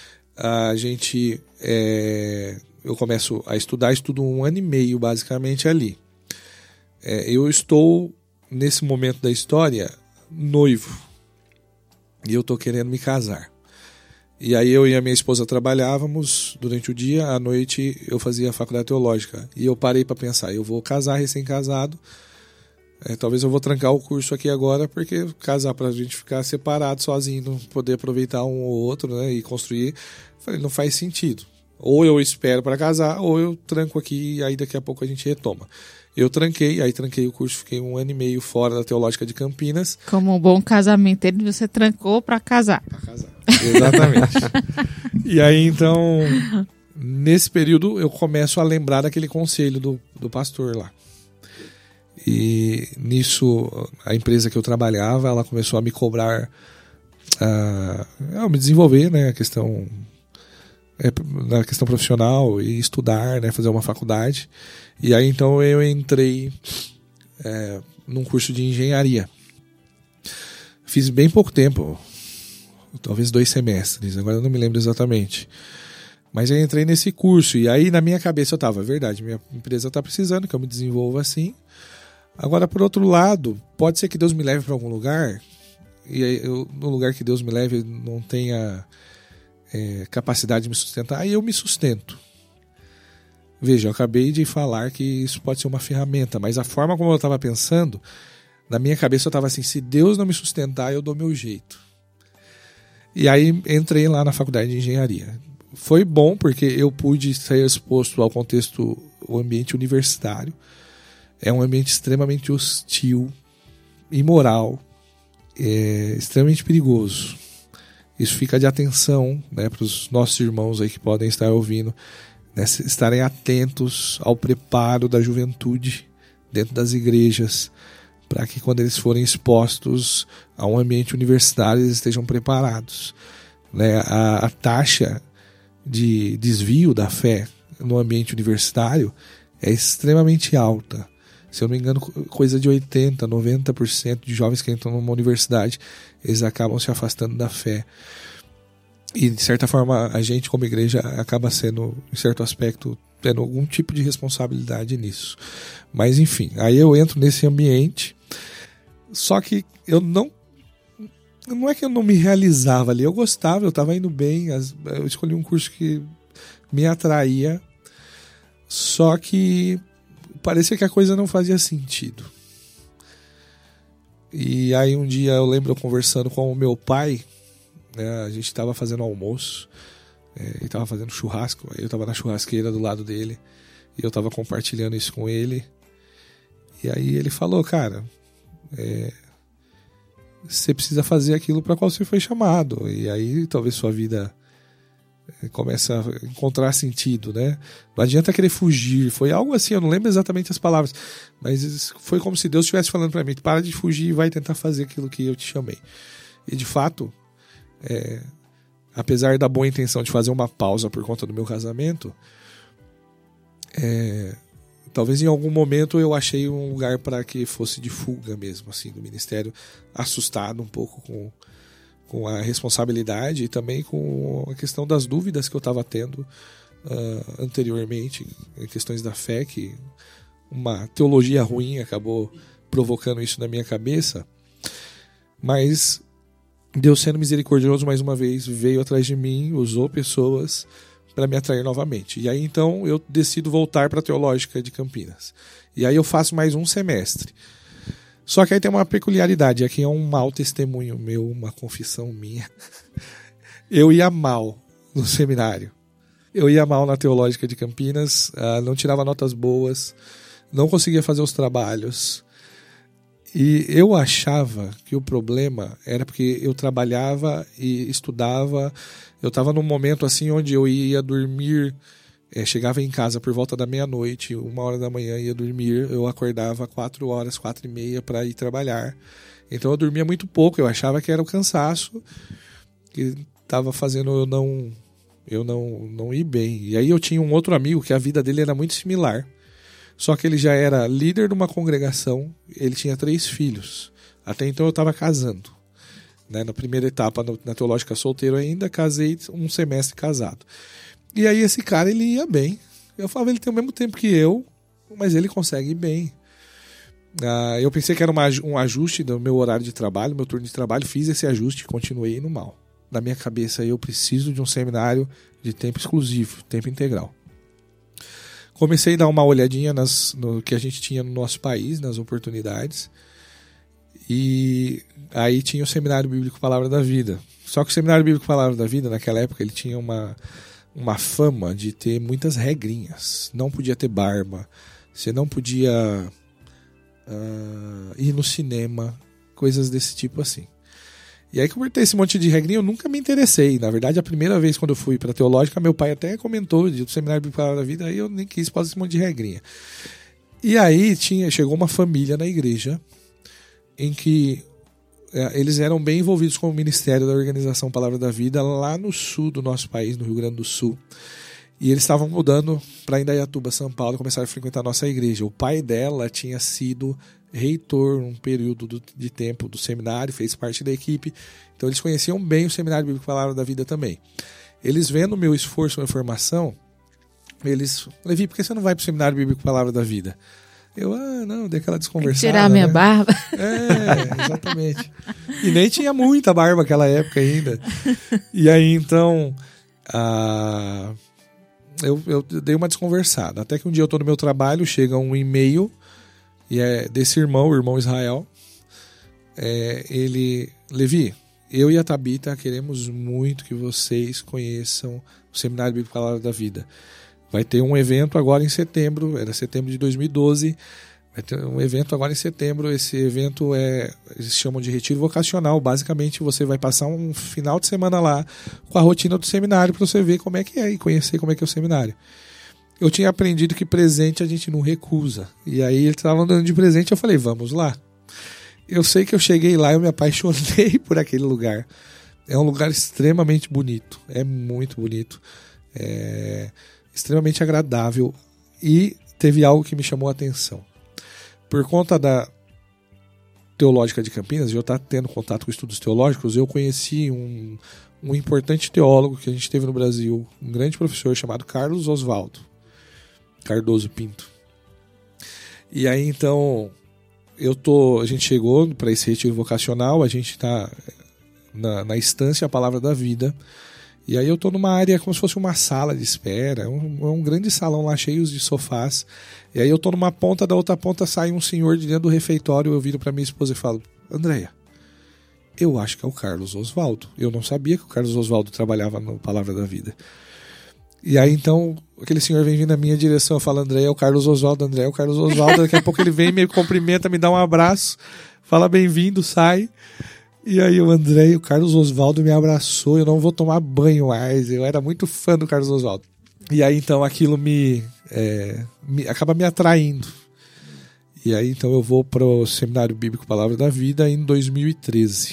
Eu começo a estudo 1 ano e meio basicamente ali. Eu estou, nesse momento da história, noivo. E eu estou querendo me casar. E aí eu e a minha esposa trabalhávamos durante o dia, à noite eu fazia a faculdade teológica. E eu parei para pensar, eu vou casar recém-casado, talvez eu vou trancar o curso aqui agora, porque casar pra gente ficar separado, sozinho, não poder aproveitar um ou outro, né, e construir, falei, não faz sentido. Ou eu espero para casar, ou eu tranco aqui e aí daqui a pouco a gente retoma. Eu tranquei o curso, fiquei 1 ano e meio fora da Teológica de Campinas. Como um bom casamento, você trancou para casar. Para casar, exatamente. E aí então, nesse período eu começo a lembrar daquele conselho do pastor lá. E nisso, a empresa que eu trabalhava, ela começou a me cobrar, a me desenvolver, né, a questão na questão profissional e estudar, né, fazer uma faculdade. E aí então eu entrei num curso de engenharia. Fiz bem pouco tempo, talvez 2 semestres, agora eu não me lembro exatamente. Mas eu entrei nesse curso e aí na minha cabeça eu estava, verdade, minha empresa está precisando que eu me desenvolva assim. Agora, por outro lado, pode ser que Deus me leve para algum lugar e aí no lugar que Deus me leve não tenha capacidade de me sustentar, aí eu me sustento. Veja, eu acabei de falar que isso pode ser uma ferramenta, mas a forma como eu estava pensando, na minha cabeça eu estava assim, se Deus não me sustentar, eu dou meu jeito. E aí entrei lá na faculdade de engenharia. Foi bom porque eu pude ser exposto ao contexto, o ambiente universitário. É um ambiente extremamente hostil, imoral, extremamente perigoso. Isso fica de atenção, né, para os nossos irmãos aí que podem estar ouvindo, né, estarem atentos ao preparo da juventude dentro das igrejas, para que quando eles forem expostos a um ambiente universitário eles estejam preparados. Né? A taxa de desvio da fé no ambiente universitário é extremamente alta. Se eu não me engano, coisa de 80%, 90% de jovens que entram numa universidade, eles acabam se afastando da fé. E, de certa forma, a gente, como igreja, acaba sendo, em certo aspecto, tendo algum tipo de responsabilidade nisso. Mas, enfim, aí eu entro nesse ambiente, só que eu não é que eu não me realizava ali, eu gostava, eu estava indo bem, eu escolhi um curso que me atraía, só que parecia que a coisa não fazia sentido. E aí um dia eu lembro eu conversando com o meu pai, né, a gente estava fazendo almoço, ele estava fazendo churrasco, eu estava na churrasqueira do lado dele, e eu estava compartilhando isso com ele, e aí ele falou, cara, você precisa fazer aquilo para qual você foi chamado, e aí talvez sua vida comece a encontrar sentido, né? Não adianta querer fugir, foi algo assim, eu não lembro exatamente as palavras, mas foi como se Deus estivesse falando para mim, para de fugir e vai tentar fazer aquilo que eu te chamei. E de fato, apesar da boa intenção de fazer uma pausa por conta do meu casamento, talvez em algum momento eu achei um lugar para que fosse de fuga mesmo, assim, do ministério, assustado um pouco com a responsabilidade e também com a questão das dúvidas que eu estava tendo anteriormente, em questões da fé, que uma teologia ruim acabou provocando isso na minha cabeça. Mas Deus, sendo misericordioso, mais uma vez veio atrás de mim, usou pessoas para me atrair novamente. E aí então eu decido voltar para a Teológica de Campinas. E aí eu faço mais um semestre. Só que aí tem uma peculiaridade, aqui é um mau testemunho meu, uma confissão minha. Eu ia mal no seminário. Eu ia mal na Teológica de Campinas, não tirava notas boas, não conseguia fazer os trabalhos. E eu achava que o problema era porque eu trabalhava e estudava. Eu estava num momento assim onde eu ia dormir, chegava em casa por volta da meia-noite, 1h da manhã ia dormir, eu acordava 4h, 4h30 para ir trabalhar. Então eu dormia muito pouco, eu achava que era o cansaço que estava fazendo eu não ir bem. E aí eu tinha um outro amigo que a vida dele era muito similar, só que ele já era líder de uma congregação, ele tinha 3 filhos. Até então eu estava casando. Né? Na primeira etapa, na Teológica solteiro ainda, casei um semestre casado. E aí esse cara, ele ia bem. Eu falava, ele tem o mesmo tempo que eu, mas ele consegue ir bem. Eu pensei que era um ajuste do meu horário de trabalho, meu turno de trabalho, fiz esse ajuste e continuei indo mal. Na minha cabeça, eu preciso de um seminário de tempo exclusivo, tempo integral. Comecei a dar uma olhadinha no que a gente tinha no nosso país, nas oportunidades. E aí tinha o Seminário Bíblico Palavra da Vida. Só que o Seminário Bíblico Palavra da Vida, naquela época, ele tinha uma fama de ter muitas regrinhas. Não podia ter barba, você não podia ir no cinema, coisas desse tipo assim. E aí, como eu tenho esse monte de regrinha, eu nunca me interessei. Na verdade, a primeira vez quando eu fui para a Teológica, meu pai até comentou do Seminário Bíblico Palavra da Vida, aí eu nem quis fazer esse monte de regrinha. E aí chegou uma família na igreja em que eles eram bem envolvidos com o Ministério da Organização Palavra da Vida lá no sul do nosso país, no Rio Grande do Sul. E eles estavam mudando para Indaiatuba, São Paulo, e começaram a frequentar a nossa igreja. O pai dela tinha sido reitor um período de tempo do seminário, fez parte da equipe. Então eles conheciam bem o Seminário Bíblico Palavra da Vida também. Eles vendo o meu esforço na formação, eles... Levi, por que você não vai para o Seminário Bíblico Palavra da Vida? Eu, não, dei aquela desconversada. Tirar minha barba. Exatamente. E nem tinha muita barba naquela época ainda. E aí, então, eu dei uma desconversada. Até que um dia eu estou no meu trabalho, chega um e-mail, e é desse irmão, o irmão Israel. Levi, eu e a Tabita queremos muito que vocês conheçam o Seminário Bíblico Palavra da Vida. Vai ter um evento agora em setembro, era setembro de 2012, vai ter um evento agora em setembro. Esse evento eles chamam de retiro vocacional. Basicamente você vai passar um final de semana lá com a rotina do seminário para você ver como é que é e conhecer como é que é o seminário. Eu tinha aprendido que presente a gente não recusa. E aí ele estava dando de presente, eu falei, vamos lá. Eu sei que eu cheguei lá e eu me apaixonei por aquele lugar. É um lugar extremamente bonito, é muito bonito. Extremamente agradável, e teve algo que me chamou a atenção. Por conta da Teológica de Campinas, de eu estar tendo contato com estudos teológicos, eu conheci um importante teólogo que a gente teve no Brasil, um grande professor chamado Carlos Oswaldo Cardoso Pinto. E aí então a gente chegou para esse retiro vocacional, a gente está na Estância A Palavra da Vida. E aí eu estou numa área como se fosse uma sala de espera, um grande salão lá cheio de sofás. E aí eu estou numa ponta, da outra ponta sai um senhor de dentro do refeitório. Eu viro para minha esposa e falo, Andréia, eu acho que é o Carlos Oswaldo. Eu não sabia que o Carlos Oswaldo trabalhava no Palavra da Vida. E aí então aquele senhor vem vindo na minha direção, eu falo, Andréia, é o Carlos Oswaldo, Andréia, é o Carlos Oswaldo. Daqui a pouco ele vem, me cumprimenta, me dá um abraço, fala bem-vindo, sai. E aí o André e o Carlos Oswaldo me abraçou, eu não vou tomar banho mais, eu era muito fã do Carlos Oswaldo. E aí então aquilo acaba me atraindo. E aí então eu vou para o Seminário Bíblico Palavra da Vida em 2013.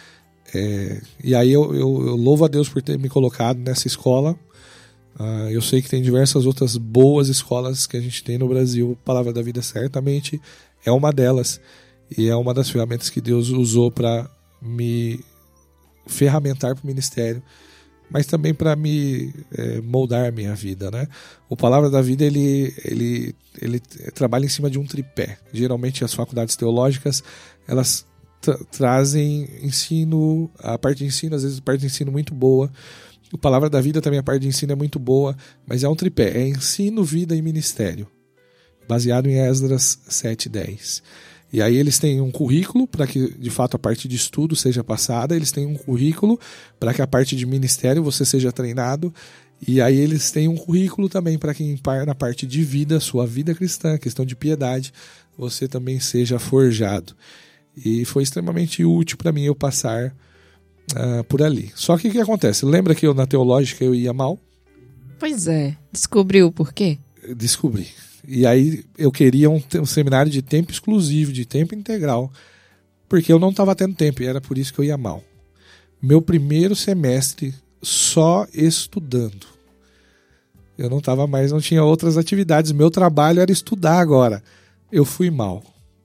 E aí eu louvo a Deus por ter me colocado nessa escola. Eu sei que tem diversas outras boas escolas que a gente tem no Brasil. Palavra da Vida certamente é uma delas. E é uma das ferramentas que Deus usou para me ferramentar para o ministério, mas também para me moldar a minha vida, né? O Palavra da Vida ele trabalha em cima de um tripé. Geralmente as faculdades teológicas elas trazem ensino, a parte de ensino, às vezes a parte de ensino muito boa. O Palavra da Vida também, a parte de ensino é muito boa, mas é um tripé, é ensino, vida e ministério, baseado em Esdras 7:10. E aí eles têm um currículo para que, de fato, a parte de estudo seja passada. Eles têm um currículo para que a parte de ministério você seja treinado. E aí eles têm um currículo também para que na parte de vida, sua vida cristã, questão de piedade, você também seja forjado. E foi extremamente útil para mim eu passar por ali. Só que o que acontece? Lembra que na teológica eu ia mal? Pois é. Descobriu o porquê? Descobri. E aí eu queria um seminário de tempo exclusivo, de tempo integral, porque eu não estava tendo tempo e era por isso que eu ia mal. Meu primeiro semestre só estudando. Eu não estava mais, não tinha outras atividades. Meu trabalho era estudar agora. Eu fui mal.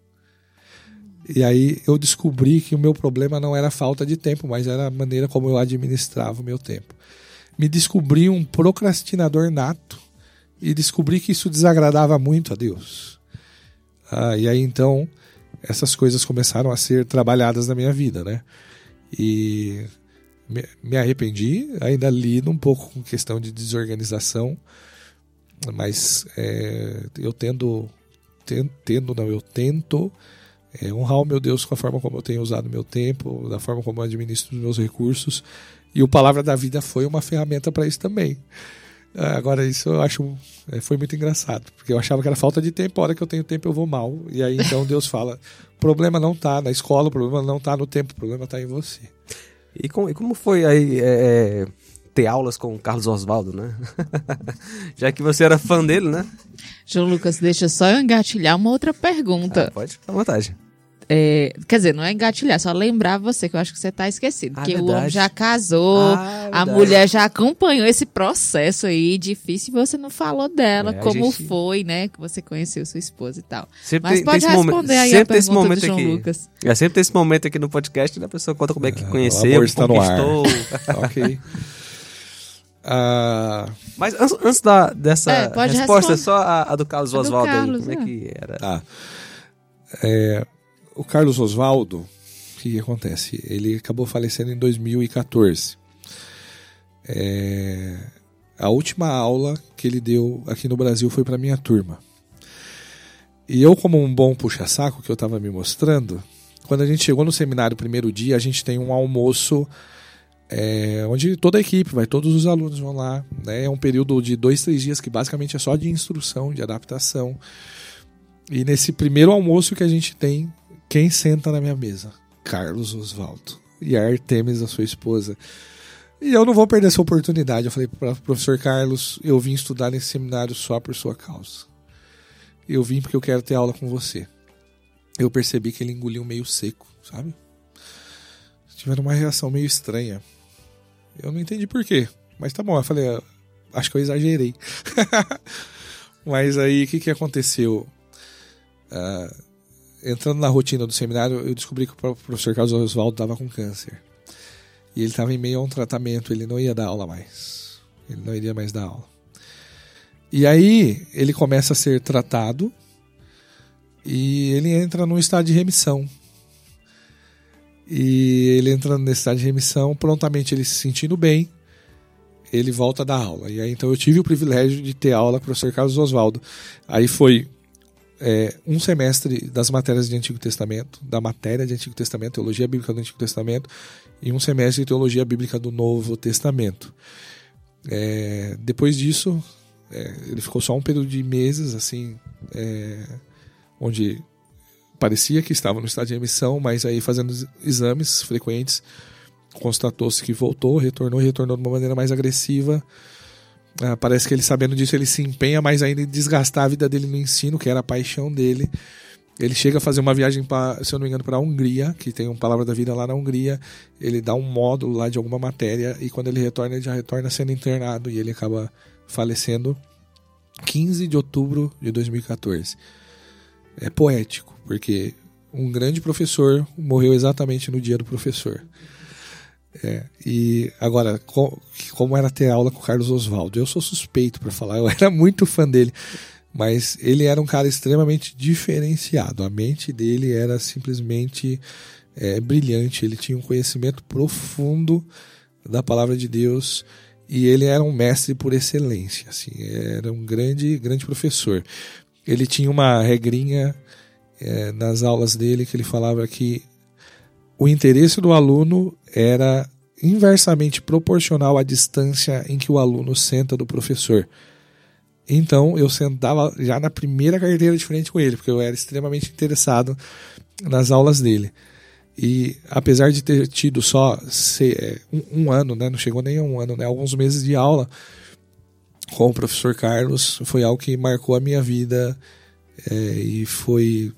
E aí eu descobri que o meu problema não era a falta de tempo, mas era a maneira como eu administrava o meu tempo. Me descobri um procrastinador nato. E descobri que isso desagradava muito a Deus. E aí então essas coisas começaram a ser trabalhadas na minha vida, né? E me arrependi, ainda lido um pouco com questão de desorganização, mas eu tento honrar o meu Deus com a forma como eu tenho usado o meu tempo, da forma como eu administro os meus recursos, e o Palavra da Vida foi uma ferramenta para isso também. Agora isso eu acho foi muito engraçado, porque eu achava que era falta de tempo, a hora que eu tenho tempo eu vou mal, e aí então Deus fala, o problema não está na escola, o problema não está no tempo, o problema está em você. E como foi aí ter aulas com o Carlos Oswaldo, né? Já que você era fã dele, né? João Lucas, deixa só eu engatilhar uma outra pergunta. Pode, ficar à vontade. Quer dizer, não é engatilhar, só lembrar você, que eu acho que você tá esquecido. Porque verdade. o homem já casou, a mulher já acompanhou esse processo aí difícil, e você não falou dela, como foi, né? Que você conheceu sua esposa e tal. Sempre Mas pode responder aí a pergunta do João Lucas. Sempre tem esse momento aqui no podcast, a pessoa conta como é que conheceu, o amor está conquistou. No ar. Ok. Mas antes dessa resposta, só a do Carlos Oswaldo aí, como é que era? O Carlos Oswaldo, o que acontece? Ele acabou falecendo em 2014. A última aula que ele deu aqui no Brasil foi para minha turma. E eu, como um bom puxa-saco que eu estava me mostrando, quando a gente chegou no seminário o primeiro dia, a gente tem um almoço onde toda a equipe vai, todos os alunos vão lá, né? É um período de 2-3 dias que basicamente é só de instrução, de adaptação. E nesse primeiro almoço que a gente tem, quem senta na minha mesa? Carlos Oswaldo e a Artemis, a sua esposa. E eu não vou perder essa oportunidade. Eu falei para o professor Carlos, eu vim estudar nesse seminário só por sua causa. Eu vim porque eu quero ter aula com você. Eu percebi que ele engoliu meio seco, sabe? Tiveram uma reação meio estranha. Eu não entendi por quê, mas tá bom. Eu falei, acho que eu exagerei. Mas aí, o que aconteceu? Entrando na rotina do seminário, eu descobri que o professor Carlos Oswaldo estava com câncer. E ele estava em meio a um tratamento, ele não ia dar aula mais. Ele não iria mais dar aula. E aí, ele começa a ser tratado e ele entra num estado de remissão. E ele entrando nesse estado de remissão, prontamente ele se sentindo bem, ele volta a dar aula. E aí, então, eu tive o privilégio de ter aula com o professor Carlos Oswaldo. Aí foi um semestre das matérias de Antigo Testamento, da matéria de Antigo Testamento, Teologia Bíblica do Antigo Testamento, e um semestre de Teologia Bíblica do Novo Testamento. Depois disso, ele ficou só um período de meses, assim, onde parecia que estava no estado de remissão, mas aí fazendo exames frequentes, constatou-se que retornou de uma maneira mais agressiva. Parece que ele, sabendo disso, ele se empenha mais ainda em desgastar a vida dele no ensino, que era a paixão dele. Ele chega a fazer uma viagem, se eu não me engano, para a Hungria, que tem um Palavra da Vida lá na Hungria. Ele dá um módulo lá de alguma matéria, e quando ele já retorna sendo internado, e ele acaba falecendo 15 de outubro de 2014. É poético, porque um grande professor morreu exatamente no dia do professor. E agora, como era ter aula com o Carlos Oswaldo? Eu sou suspeito para falar, eu era muito fã dele, mas ele era um cara extremamente diferenciado. A mente dele era simplesmente brilhante, ele tinha um conhecimento profundo da palavra de Deus, e ele era um mestre por excelência, assim, era um grande professor. Ele tinha uma regrinha nas aulas dele, que ele falava que o interesse do aluno era inversamente proporcional à distância em que o aluno senta do professor. Então eu sentava já na primeira carteira de frente com ele, porque eu era extremamente interessado nas aulas dele. E apesar de ter tido só um ano, né, não chegou nem a um ano, né, alguns meses de aula com o professor Carlos, foi algo que marcou a minha vida e foi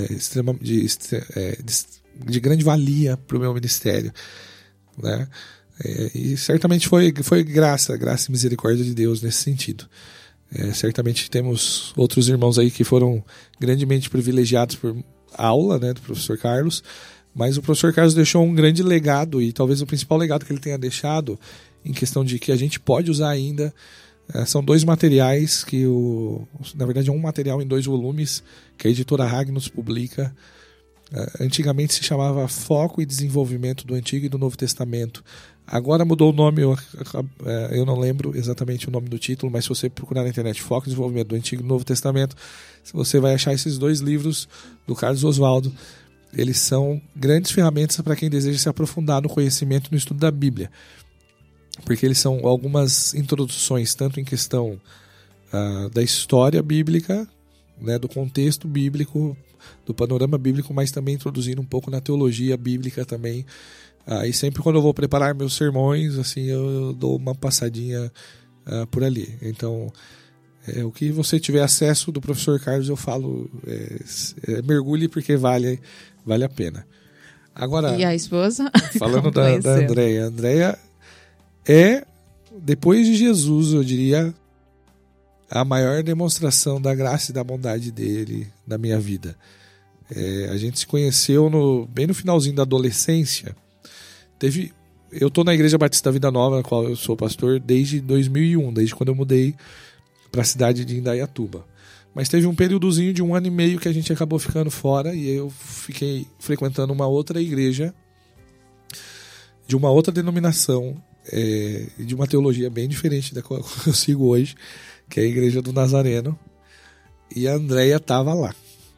de grande valia para o meu ministério, né? E certamente foi graça e misericórdia de Deus nesse sentido. Certamente temos outros irmãos aí que foram grandemente privilegiados por aula, né, do professor Carlos, mas o professor Carlos deixou um grande legado, e talvez o principal legado que ele tenha deixado, em questão de que a gente pode usar ainda, são 2 materiais que na verdade é um material em 2 volumes que a editora Ragnos publica. Antigamente se chamava Foco e Desenvolvimento do Antigo e do Novo Testamento. Agora mudou o nome, eu não lembro exatamente o nome do título, mas se você procurar na internet Foco e Desenvolvimento do Antigo e do Novo Testamento, você vai achar esses 2 livros do Carlos Oswaldo. Eles são grandes ferramentas para quem deseja se aprofundar no conhecimento e no estudo da Bíblia, porque eles são algumas introduções, tanto em questão da história bíblica, né, do contexto bíblico, do panorama bíblico, mas também introduzindo um pouco na teologia bíblica também. E sempre quando eu vou preparar meus sermões, assim, eu dou uma passadinha por ali. Então, o que você tiver acesso do professor Carlos, eu falo, mergulhe, porque vale vale a pena. Agora, e a esposa? Falando da Andréia. A Andréia é, depois de Jesus, eu diria, a maior demonstração da graça e da bondade dele na minha vida. A gente se conheceu bem no finalzinho da adolescência. Eu estou na Igreja Batista da Vida Nova, na qual eu sou pastor, desde 2001, desde quando eu mudei para a cidade de Indaiatuba. Mas teve um períodozinho de 1 ano e meio que a gente acabou ficando fora e eu fiquei frequentando uma outra igreja de uma outra denominação e de uma teologia bem diferente da qual eu sigo hoje, que é a Igreja do Nazareno. E a Andréia estava lá.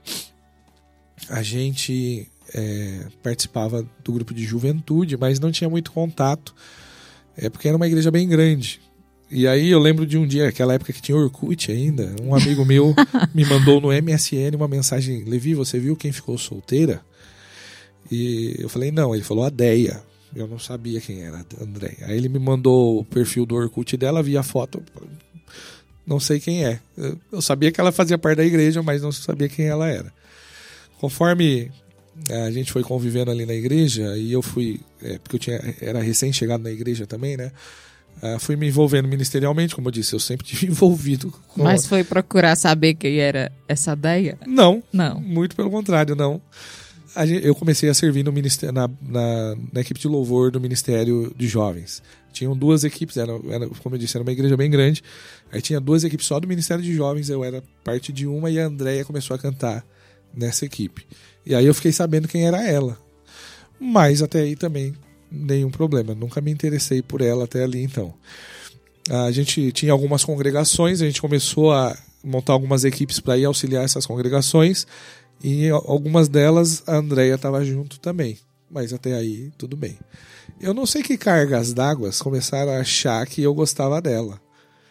A gente participava do grupo de juventude, mas não tinha muito contato, porque era uma igreja bem grande. E aí eu lembro de um dia, aquela época que tinha Orkut ainda, um amigo meu me mandou no MSN uma mensagem: Levi, você viu quem ficou solteira? E eu falei, não. Ele falou, a Deia. Eu não sabia quem era a Andréia. Aí ele me mandou o perfil do Orkut dela, vi a foto, não sei quem é. Eu sabia que ela fazia parte da igreja, mas não sabia quem ela era. Conforme a gente foi convivendo ali na igreja, e eu fui, porque era recém-chegado na igreja também, né? Fui me envolvendo ministerialmente, como eu disse, eu sempre tive envolvido. Mas foi procurar saber quem era essa Deia? Não, não. Muito pelo contrário, não. Eu comecei a servir no ministério, na equipe de louvor do Ministério de Jovens. Tinham 2 equipes, como eu disse, era uma igreja bem grande. Aí tinha 2 equipes só do Ministério de Jovens, eu era parte de uma e a Andréia começou a cantar nessa equipe. E aí eu fiquei sabendo quem era ela. Mas até aí também nenhum problema, nunca me interessei por ela até ali então. A gente tinha algumas congregações, a gente começou a montar algumas equipes para ir auxiliar essas congregações e algumas delas a Andréia estava junto também, mas até aí tudo bem. Eu não sei que cargas d'água começaram a achar que eu gostava dela.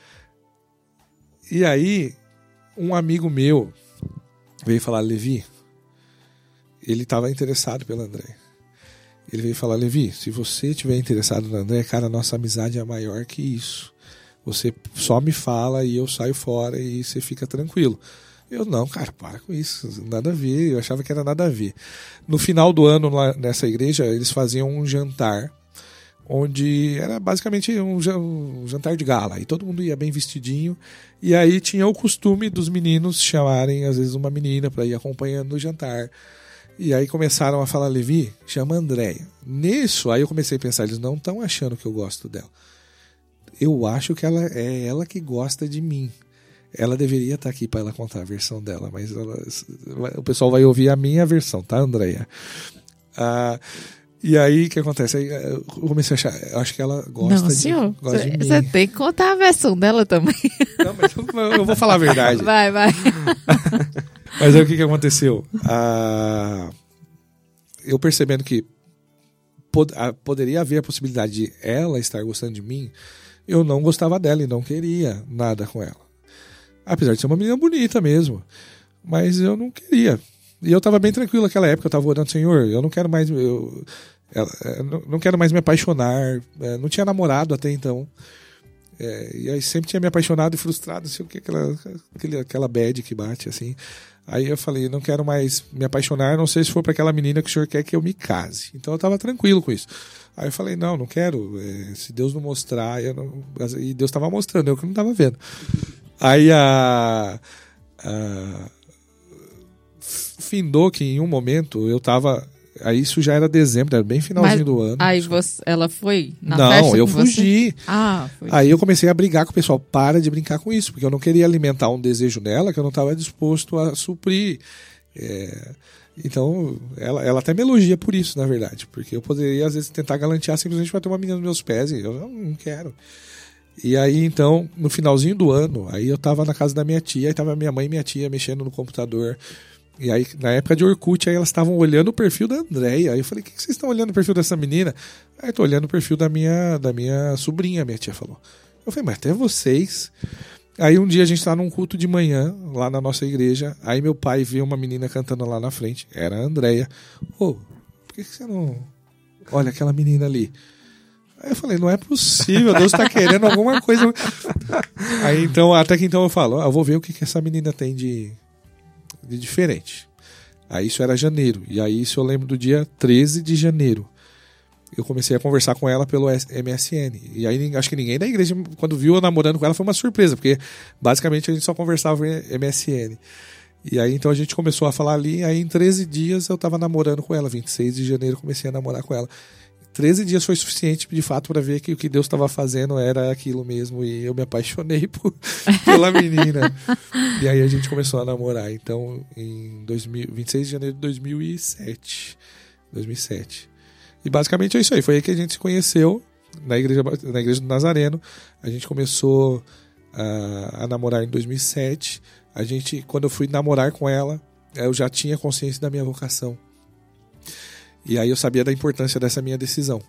E aí um amigo meu veio falar, Levi, ele estava interessado pela Andréia. Ele veio falar, Levi, se você estiver interessado na Andréia, cara, nossa amizade é maior que isso. Você só me fala e eu saio fora e você fica tranquilo. Eu, não, cara, para com isso, nada a ver. Eu achava que era nada a ver. No final do ano, lá nessa igreja, eles faziam um jantar, onde era basicamente um jantar de gala. E todo mundo ia bem vestidinho. E aí tinha o costume dos meninos chamarem, às vezes, uma menina para ir acompanhando no jantar. E aí começaram a falar, Levi, chama a Andréia. Nisso, aí eu comecei a pensar, eles não estão achando que eu gosto dela. Eu acho que é ela que gosta de mim. Ela deveria estar aqui para ela contar a versão dela, mas o pessoal vai ouvir a minha versão, tá, Andréia? E aí, o que acontece? Aí, eu comecei a achar, eu acho que ela gosta de mim. Você tem que contar a versão dela também. Não, mas eu vou falar a verdade. Vai. Mas aí o que aconteceu? Eu percebendo que poderia haver a possibilidade de ela estar gostando de mim, eu não gostava dela e não queria nada com ela. Apesar de ser uma menina bonita mesmo. Mas eu não queria. E eu estava bem tranquilo naquela época, eu estava orando, Senhor, eu não quero mais... não quero mais me apaixonar. Não tinha namorado até então. E aí sempre tinha me apaixonado e frustrado, assim, aquela bad que bate, assim. Aí eu falei, não quero mais me apaixonar, não sei se for para aquela menina que o senhor quer que eu me case. Então eu estava tranquilo com isso. Aí eu falei, não quero, se Deus não mostrar, e Deus estava mostrando, eu que não estava vendo. Aí findou que em um momento eu estava... Aí isso já era dezembro, era bem finalzinho do ano. Aí ela foi na festa? Não, eu fugi. Foi. Aí eu comecei a brigar com o pessoal, para de brincar com isso, porque eu não queria alimentar um desejo nela que eu não estava disposto a suprir. Então, ela até me elogia por isso, na verdade, porque eu poderia às vezes tentar galantear simplesmente para ter uma menina nos meus pés, e eu não quero. E aí, então, no finalzinho do ano, aí eu tava na casa da minha tia, aí tava minha mãe e minha tia mexendo no computador. E aí, na época de Orkut, aí elas estavam olhando o perfil da Andréia. Aí eu falei, o que vocês estão olhando o perfil dessa menina? Aí eu tô olhando o perfil da minha sobrinha, minha tia falou. Eu falei, mas até vocês... Aí um dia a gente tá num culto de manhã, lá na nossa igreja, aí meu pai vê uma menina cantando lá na frente, era a Andréia. Por que você não... Olha aquela menina ali. Aí eu falei, não é possível, Deus tá querendo alguma coisa. Aí então, até que então eu falo, eu vou ver o que essa menina tem de diferente. Aí isso era janeiro. E aí isso eu lembro do dia 13 de janeiro. Eu comecei a conversar com ela pelo MSN. E aí acho que ninguém da igreja, quando viu eu namorando com ela, foi uma surpresa, porque basicamente a gente só conversava em MSN. E aí então a gente começou a falar ali, aí em 13 dias eu tava namorando com ela. 26 de janeiro eu comecei a namorar com ela. 13 dias foi suficiente, de fato, para ver que o que Deus estava fazendo era aquilo mesmo. E eu me apaixonei pela menina. E aí a gente começou a namorar. Então, em 26 de janeiro de 2007. E basicamente é isso aí. Foi aí que a gente se conheceu na igreja do Nazareno. A gente começou a namorar em 2007. Quando eu fui namorar com ela, eu já tinha consciência da minha vocação. E aí eu sabia da importância dessa minha decisão.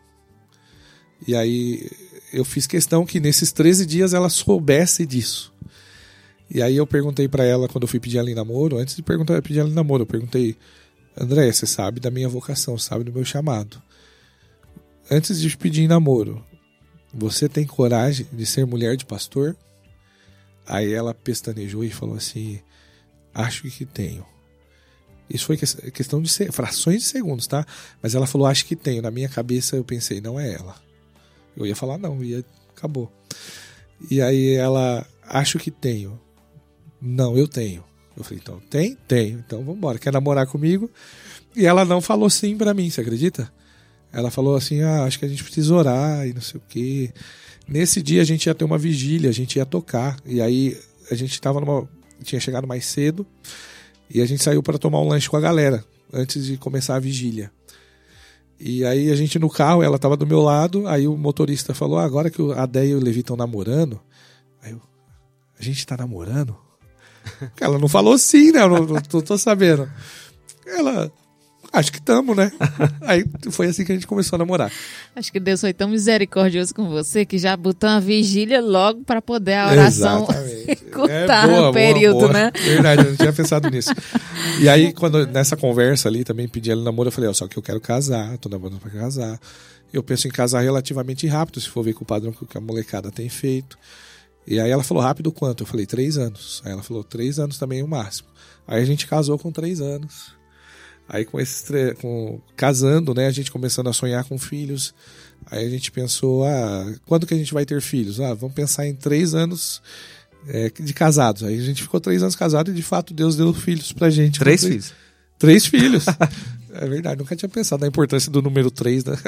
E aí eu fiz questão que nesses 13 dias ela soubesse disso. E aí eu perguntei pra ela, quando eu fui pedir ela em namoro, antes de pedir ela em namoro, eu perguntei: André, você sabe da minha vocação, sabe do meu chamado. Antes de pedir em namoro, você tem coragem de ser mulher de pastor? Aí ela pestanejou e falou assim: acho que tenho. Isso foi questão de frações de segundos, tá? Mas ela falou: acho que tenho. Na minha cabeça eu pensei: não é ela. Eu ia falar não, acabou. E aí ela: acho que tenho. Não, eu tenho. Eu falei: então, tenho. Então vamos embora. Quer namorar comigo? E ela não falou sim pra mim, você acredita? Ela falou assim: acho que a gente precisa orar e não sei o quê. Nesse dia a gente ia ter uma vigília, a gente ia tocar. E aí a gente tinha chegado mais cedo e a gente saiu para tomar um lanche com a galera antes de começar a vigília. E aí a gente no carro, ela estava do meu lado, aí o motorista falou: agora que a Déia e o Levi estão namorando. Aí eu: a gente tá namorando? Ela não falou sim, né? Eu não tô sabendo. Ela: acho que estamos, né? Aí foi assim que a gente começou a namorar. Acho que Deus foi tão misericordioso com você que já botou uma vigília logo para poder a oração curtar o período, boa. Né? Verdade, eu não tinha pensado nisso. E aí, nessa conversa ali, também pedi ela em namoro, eu falei: só que eu quero casar, tô namorando pra casar. Eu penso em casar relativamente rápido, se for ver com o padrão que a molecada tem feito. E aí ela falou: rápido quanto? Eu falei: 3 anos. Aí ela falou: 3 anos também é o máximo. Aí a gente casou com 3 anos. Aí casando, né, a gente começando a sonhar com filhos. Aí a gente pensou: quando que a gente vai ter filhos? Vamos pensar em 3 anos de casados. Aí a gente ficou 3 anos casado e de fato Deus deu filhos pra gente. 3 filhos? 3 filhos. É verdade, nunca tinha pensado na importância do número 3, né?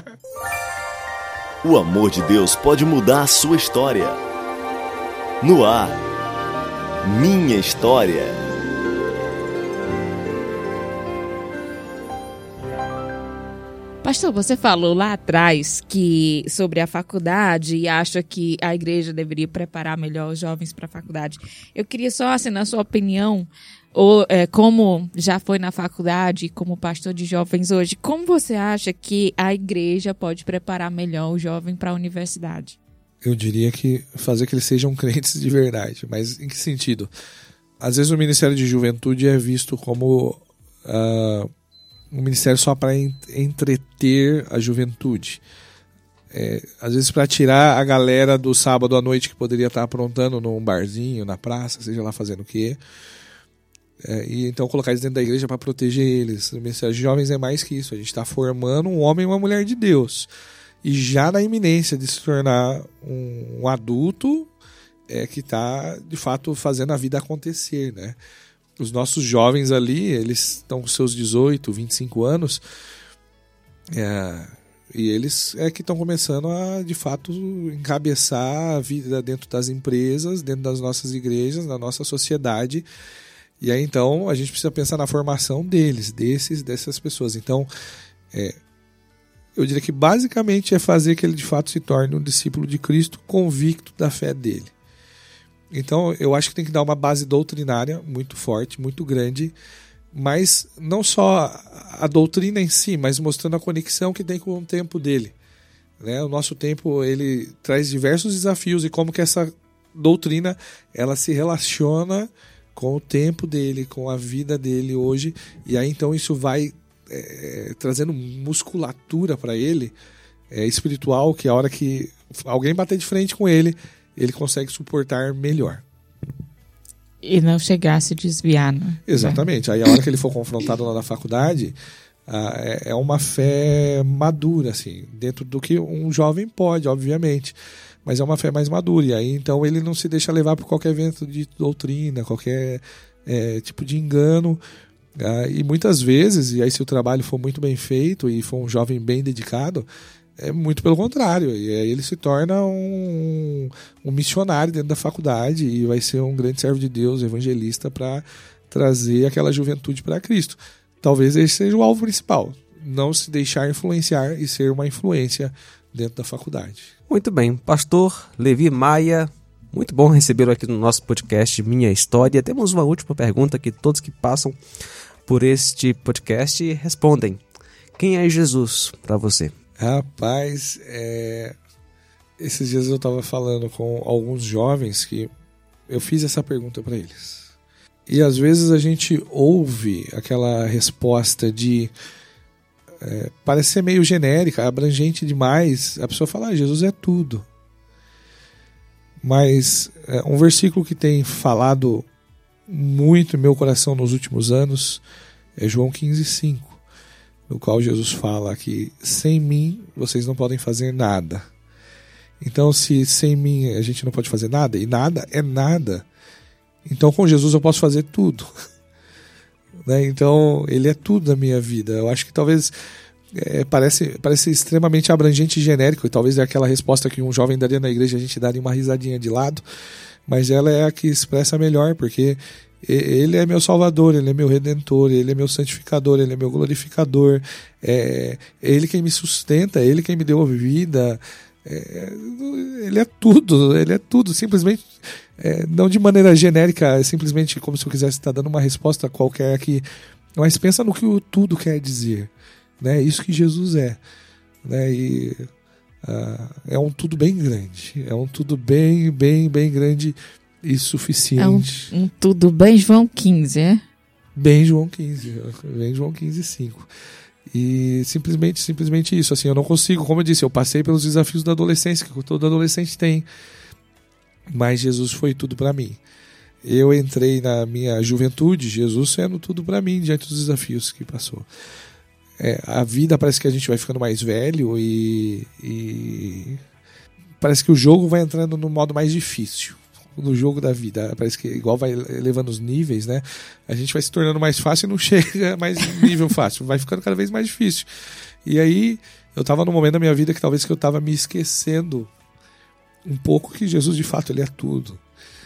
O amor de Deus pode mudar a sua história. No ar, Minha História. Pastor, você falou lá atrás sobre a faculdade e acha que a igreja deveria preparar melhor os jovens para a faculdade. Eu queria só, assim, na sua opinião, como já foi na faculdade, como pastor de jovens hoje, como você acha que a igreja pode preparar melhor o jovem para a universidade? Eu diria que fazer que eles sejam crentes de verdade. Mas em que sentido? Às vezes o Ministério de Juventude é visto como um ministério só para entreter a juventude. Às vezes para tirar a galera do sábado à noite que poderia estar aprontando num barzinho, na praça, seja lá fazendo o quê. E então colocar eles dentro da igreja para proteger eles. O Ministério de Jovens é mais que isso. A gente está formando um homem e uma mulher de Deus. E já na iminência de se tornar um adulto que está, de fato, fazendo a vida acontecer, né? Os nossos jovens ali, eles estão com seus 18, 25 anos, e eles que estão começando a, de fato, encabeçar a vida dentro das empresas, dentro das nossas igrejas, na nossa sociedade. E aí, então, a gente precisa pensar na formação dessas pessoas. Então, eu diria que basicamente é fazer que ele, de fato, se torne um discípulo de Cristo convicto da fé dele. Então, eu acho que tem que dar uma base doutrinária muito forte, muito grande, mas não só a doutrina em si, mas mostrando a conexão que tem com o tempo dele. Né? O nosso tempo, ele traz diversos desafios e como que essa doutrina ela se relaciona com o tempo dele, com a vida dele hoje. E aí, então, isso vai trazendo musculatura para ele, espiritual, que a hora que alguém bater de frente com ele, ele consegue suportar melhor. E não chegar a se desviar, né? Exatamente. Aí a hora que ele for confrontado lá na faculdade, é uma fé madura, assim, dentro do que um jovem pode, obviamente. Mas é uma fé mais madura. E aí, então, ele não se deixa levar por qualquer vento de doutrina, qualquer tipo de engano. E muitas vezes, e aí se o trabalho for muito bem feito e for um jovem bem dedicado, é muito pelo contrário. E aí ele se torna um missionário dentro da faculdade e vai ser um grande servo de Deus, evangelista, para trazer aquela juventude para Cristo. Talvez esse seja o alvo principal. Não se deixar influenciar e ser uma influência dentro da faculdade. Muito bem. Pastor Levi Maia, muito bom recebê-lo aqui no nosso podcast Minha História. Temos uma última pergunta que todos que passam por este podcast respondem. Quem é Jesus para você? Rapaz, esses dias eu estava falando com alguns jovens que eu fiz essa pergunta para eles. E às vezes a gente ouve aquela resposta de... parece ser meio genérica, abrangente demais. A pessoa fala, Jesus é tudo. Mas um versículo que tem falado muito em meu coração nos últimos anos é João 15:5. No qual Jesus fala que sem mim vocês não podem fazer nada. Então, se sem mim a gente não pode fazer nada, e nada é nada, então com Jesus eu posso fazer tudo. Né? Então, ele é tudo da minha vida. Eu acho que talvez parece extremamente abrangente e genérico, e talvez é aquela resposta que um jovem daria na igreja, a gente daria uma risadinha de lado, mas ela é a que expressa melhor, porque ele é meu salvador, ele é meu redentor, ele é meu santificador, ele é meu glorificador, é ele quem me sustenta, ele quem me deu a vida, ele é tudo, simplesmente, não de maneira genérica, simplesmente como se eu quisesse estar dando uma resposta qualquer aqui, mas pensa no que o tudo quer dizer, né? Isso que Jesus é, né? E é um tudo bem grande, é um tudo bem grande e suficiente. É um tudo bem João 15, é? Bem João 15:5. E simplesmente isso, assim, eu não consigo, como eu disse, eu passei pelos desafios da adolescência, que todo adolescente tem, mas Jesus foi tudo para mim. Eu entrei na minha juventude, Jesus sendo tudo para mim, diante dos desafios que passou. A vida parece que a gente vai ficando mais velho e parece que o jogo vai entrando no modo mais difícil. No jogo da vida, parece que igual vai elevando os níveis, né? A gente vai se tornando mais fácil e não chega mais nível fácil, vai ficando cada vez mais difícil. E aí, eu estava num momento da minha vida que talvez que eu estava me esquecendo um pouco que Jesus de fato ele é tudo.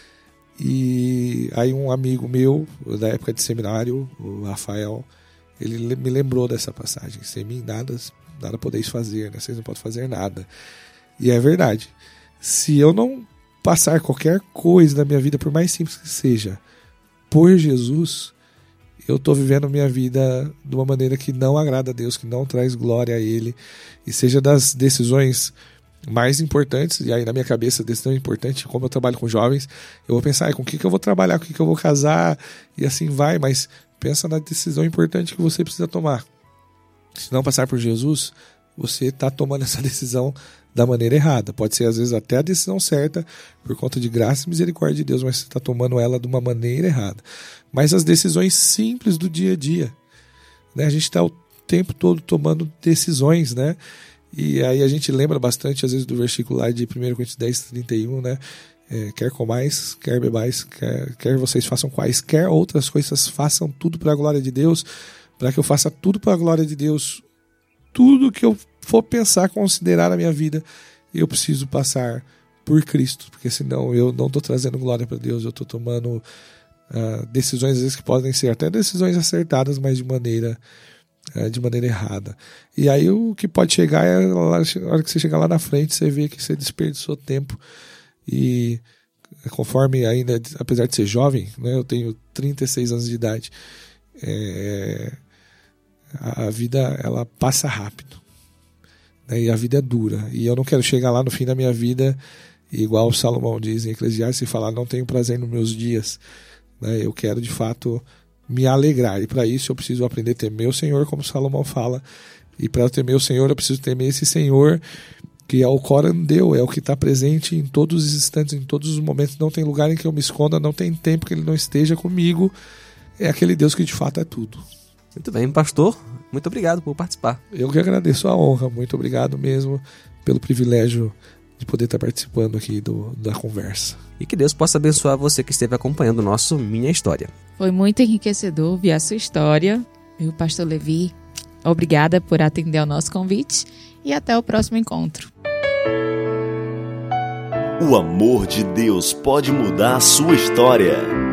E aí um amigo meu, da época de seminário, o Rafael, ele me lembrou dessa passagem: sem mim nada podeis fazer, né? Vocês não podem fazer nada. E é verdade. Se eu não passar qualquer coisa da minha vida, por mais simples que seja, por Jesus, eu estou vivendo minha vida de uma maneira que não agrada a Deus, que não traz glória a Ele, e seja das decisões mais importantes, e aí na minha cabeça decisão importante, como eu trabalho com jovens, eu vou pensar, com o que eu vou trabalhar, com o que eu vou casar, e assim vai, mas pensa na decisão importante que você precisa tomar. Se não passar por Jesus, você está tomando essa decisão da maneira errada. Pode ser às vezes até a decisão certa, por conta de graça e misericórdia de Deus, mas você está tomando ela de uma maneira errada. Mas as decisões simples do dia a dia, né? A gente está o tempo todo tomando decisões, né? E aí a gente lembra bastante às vezes do versículo lá de 1 Coríntios 10:31, né? Quer comais, quer bebais, quer vocês façam quaisquer outras coisas, façam tudo para a glória de Deus. Para que eu faça tudo para a glória de Deus, tudo que eu for pensar, considerar na minha vida, eu preciso passar por Cristo, porque senão eu não estou trazendo glória para Deus, eu estou tomando decisões às vezes que podem ser até decisões acertadas, mas de maneira errada. E aí o que pode chegar é a hora que você chegar lá na frente, você vê que você desperdiçou tempo. E conforme ainda, apesar de ser jovem, né, eu tenho 36 anos de idade, a vida ela passa rápido, né? E a vida é dura, e eu não quero chegar lá no fim da minha vida igual o Salomão diz em Eclesiastes e falar, não tenho prazer nos meus dias, né? Eu quero de fato me alegrar, e para isso eu preciso aprender a temer o Senhor, como Salomão fala, e para temer o Senhor eu preciso temer esse Senhor que é o corandeu, é o que está presente em todos os instantes, em todos os momentos. Não tem lugar em que eu me esconda, não tem tempo que ele não esteja comigo. É aquele Deus que de fato é tudo. Muito bem, pastor, muito obrigado por participar. Eu que agradeço a honra, muito obrigado mesmo pelo privilégio de poder estar participando aqui da conversa. E que Deus possa abençoar você que esteve acompanhando o nosso Minha História. Foi muito enriquecedor ouvir a sua história. Eu, pastor Levi, obrigada por atender ao nosso convite e até o próximo encontro. O amor de Deus pode mudar a sua história.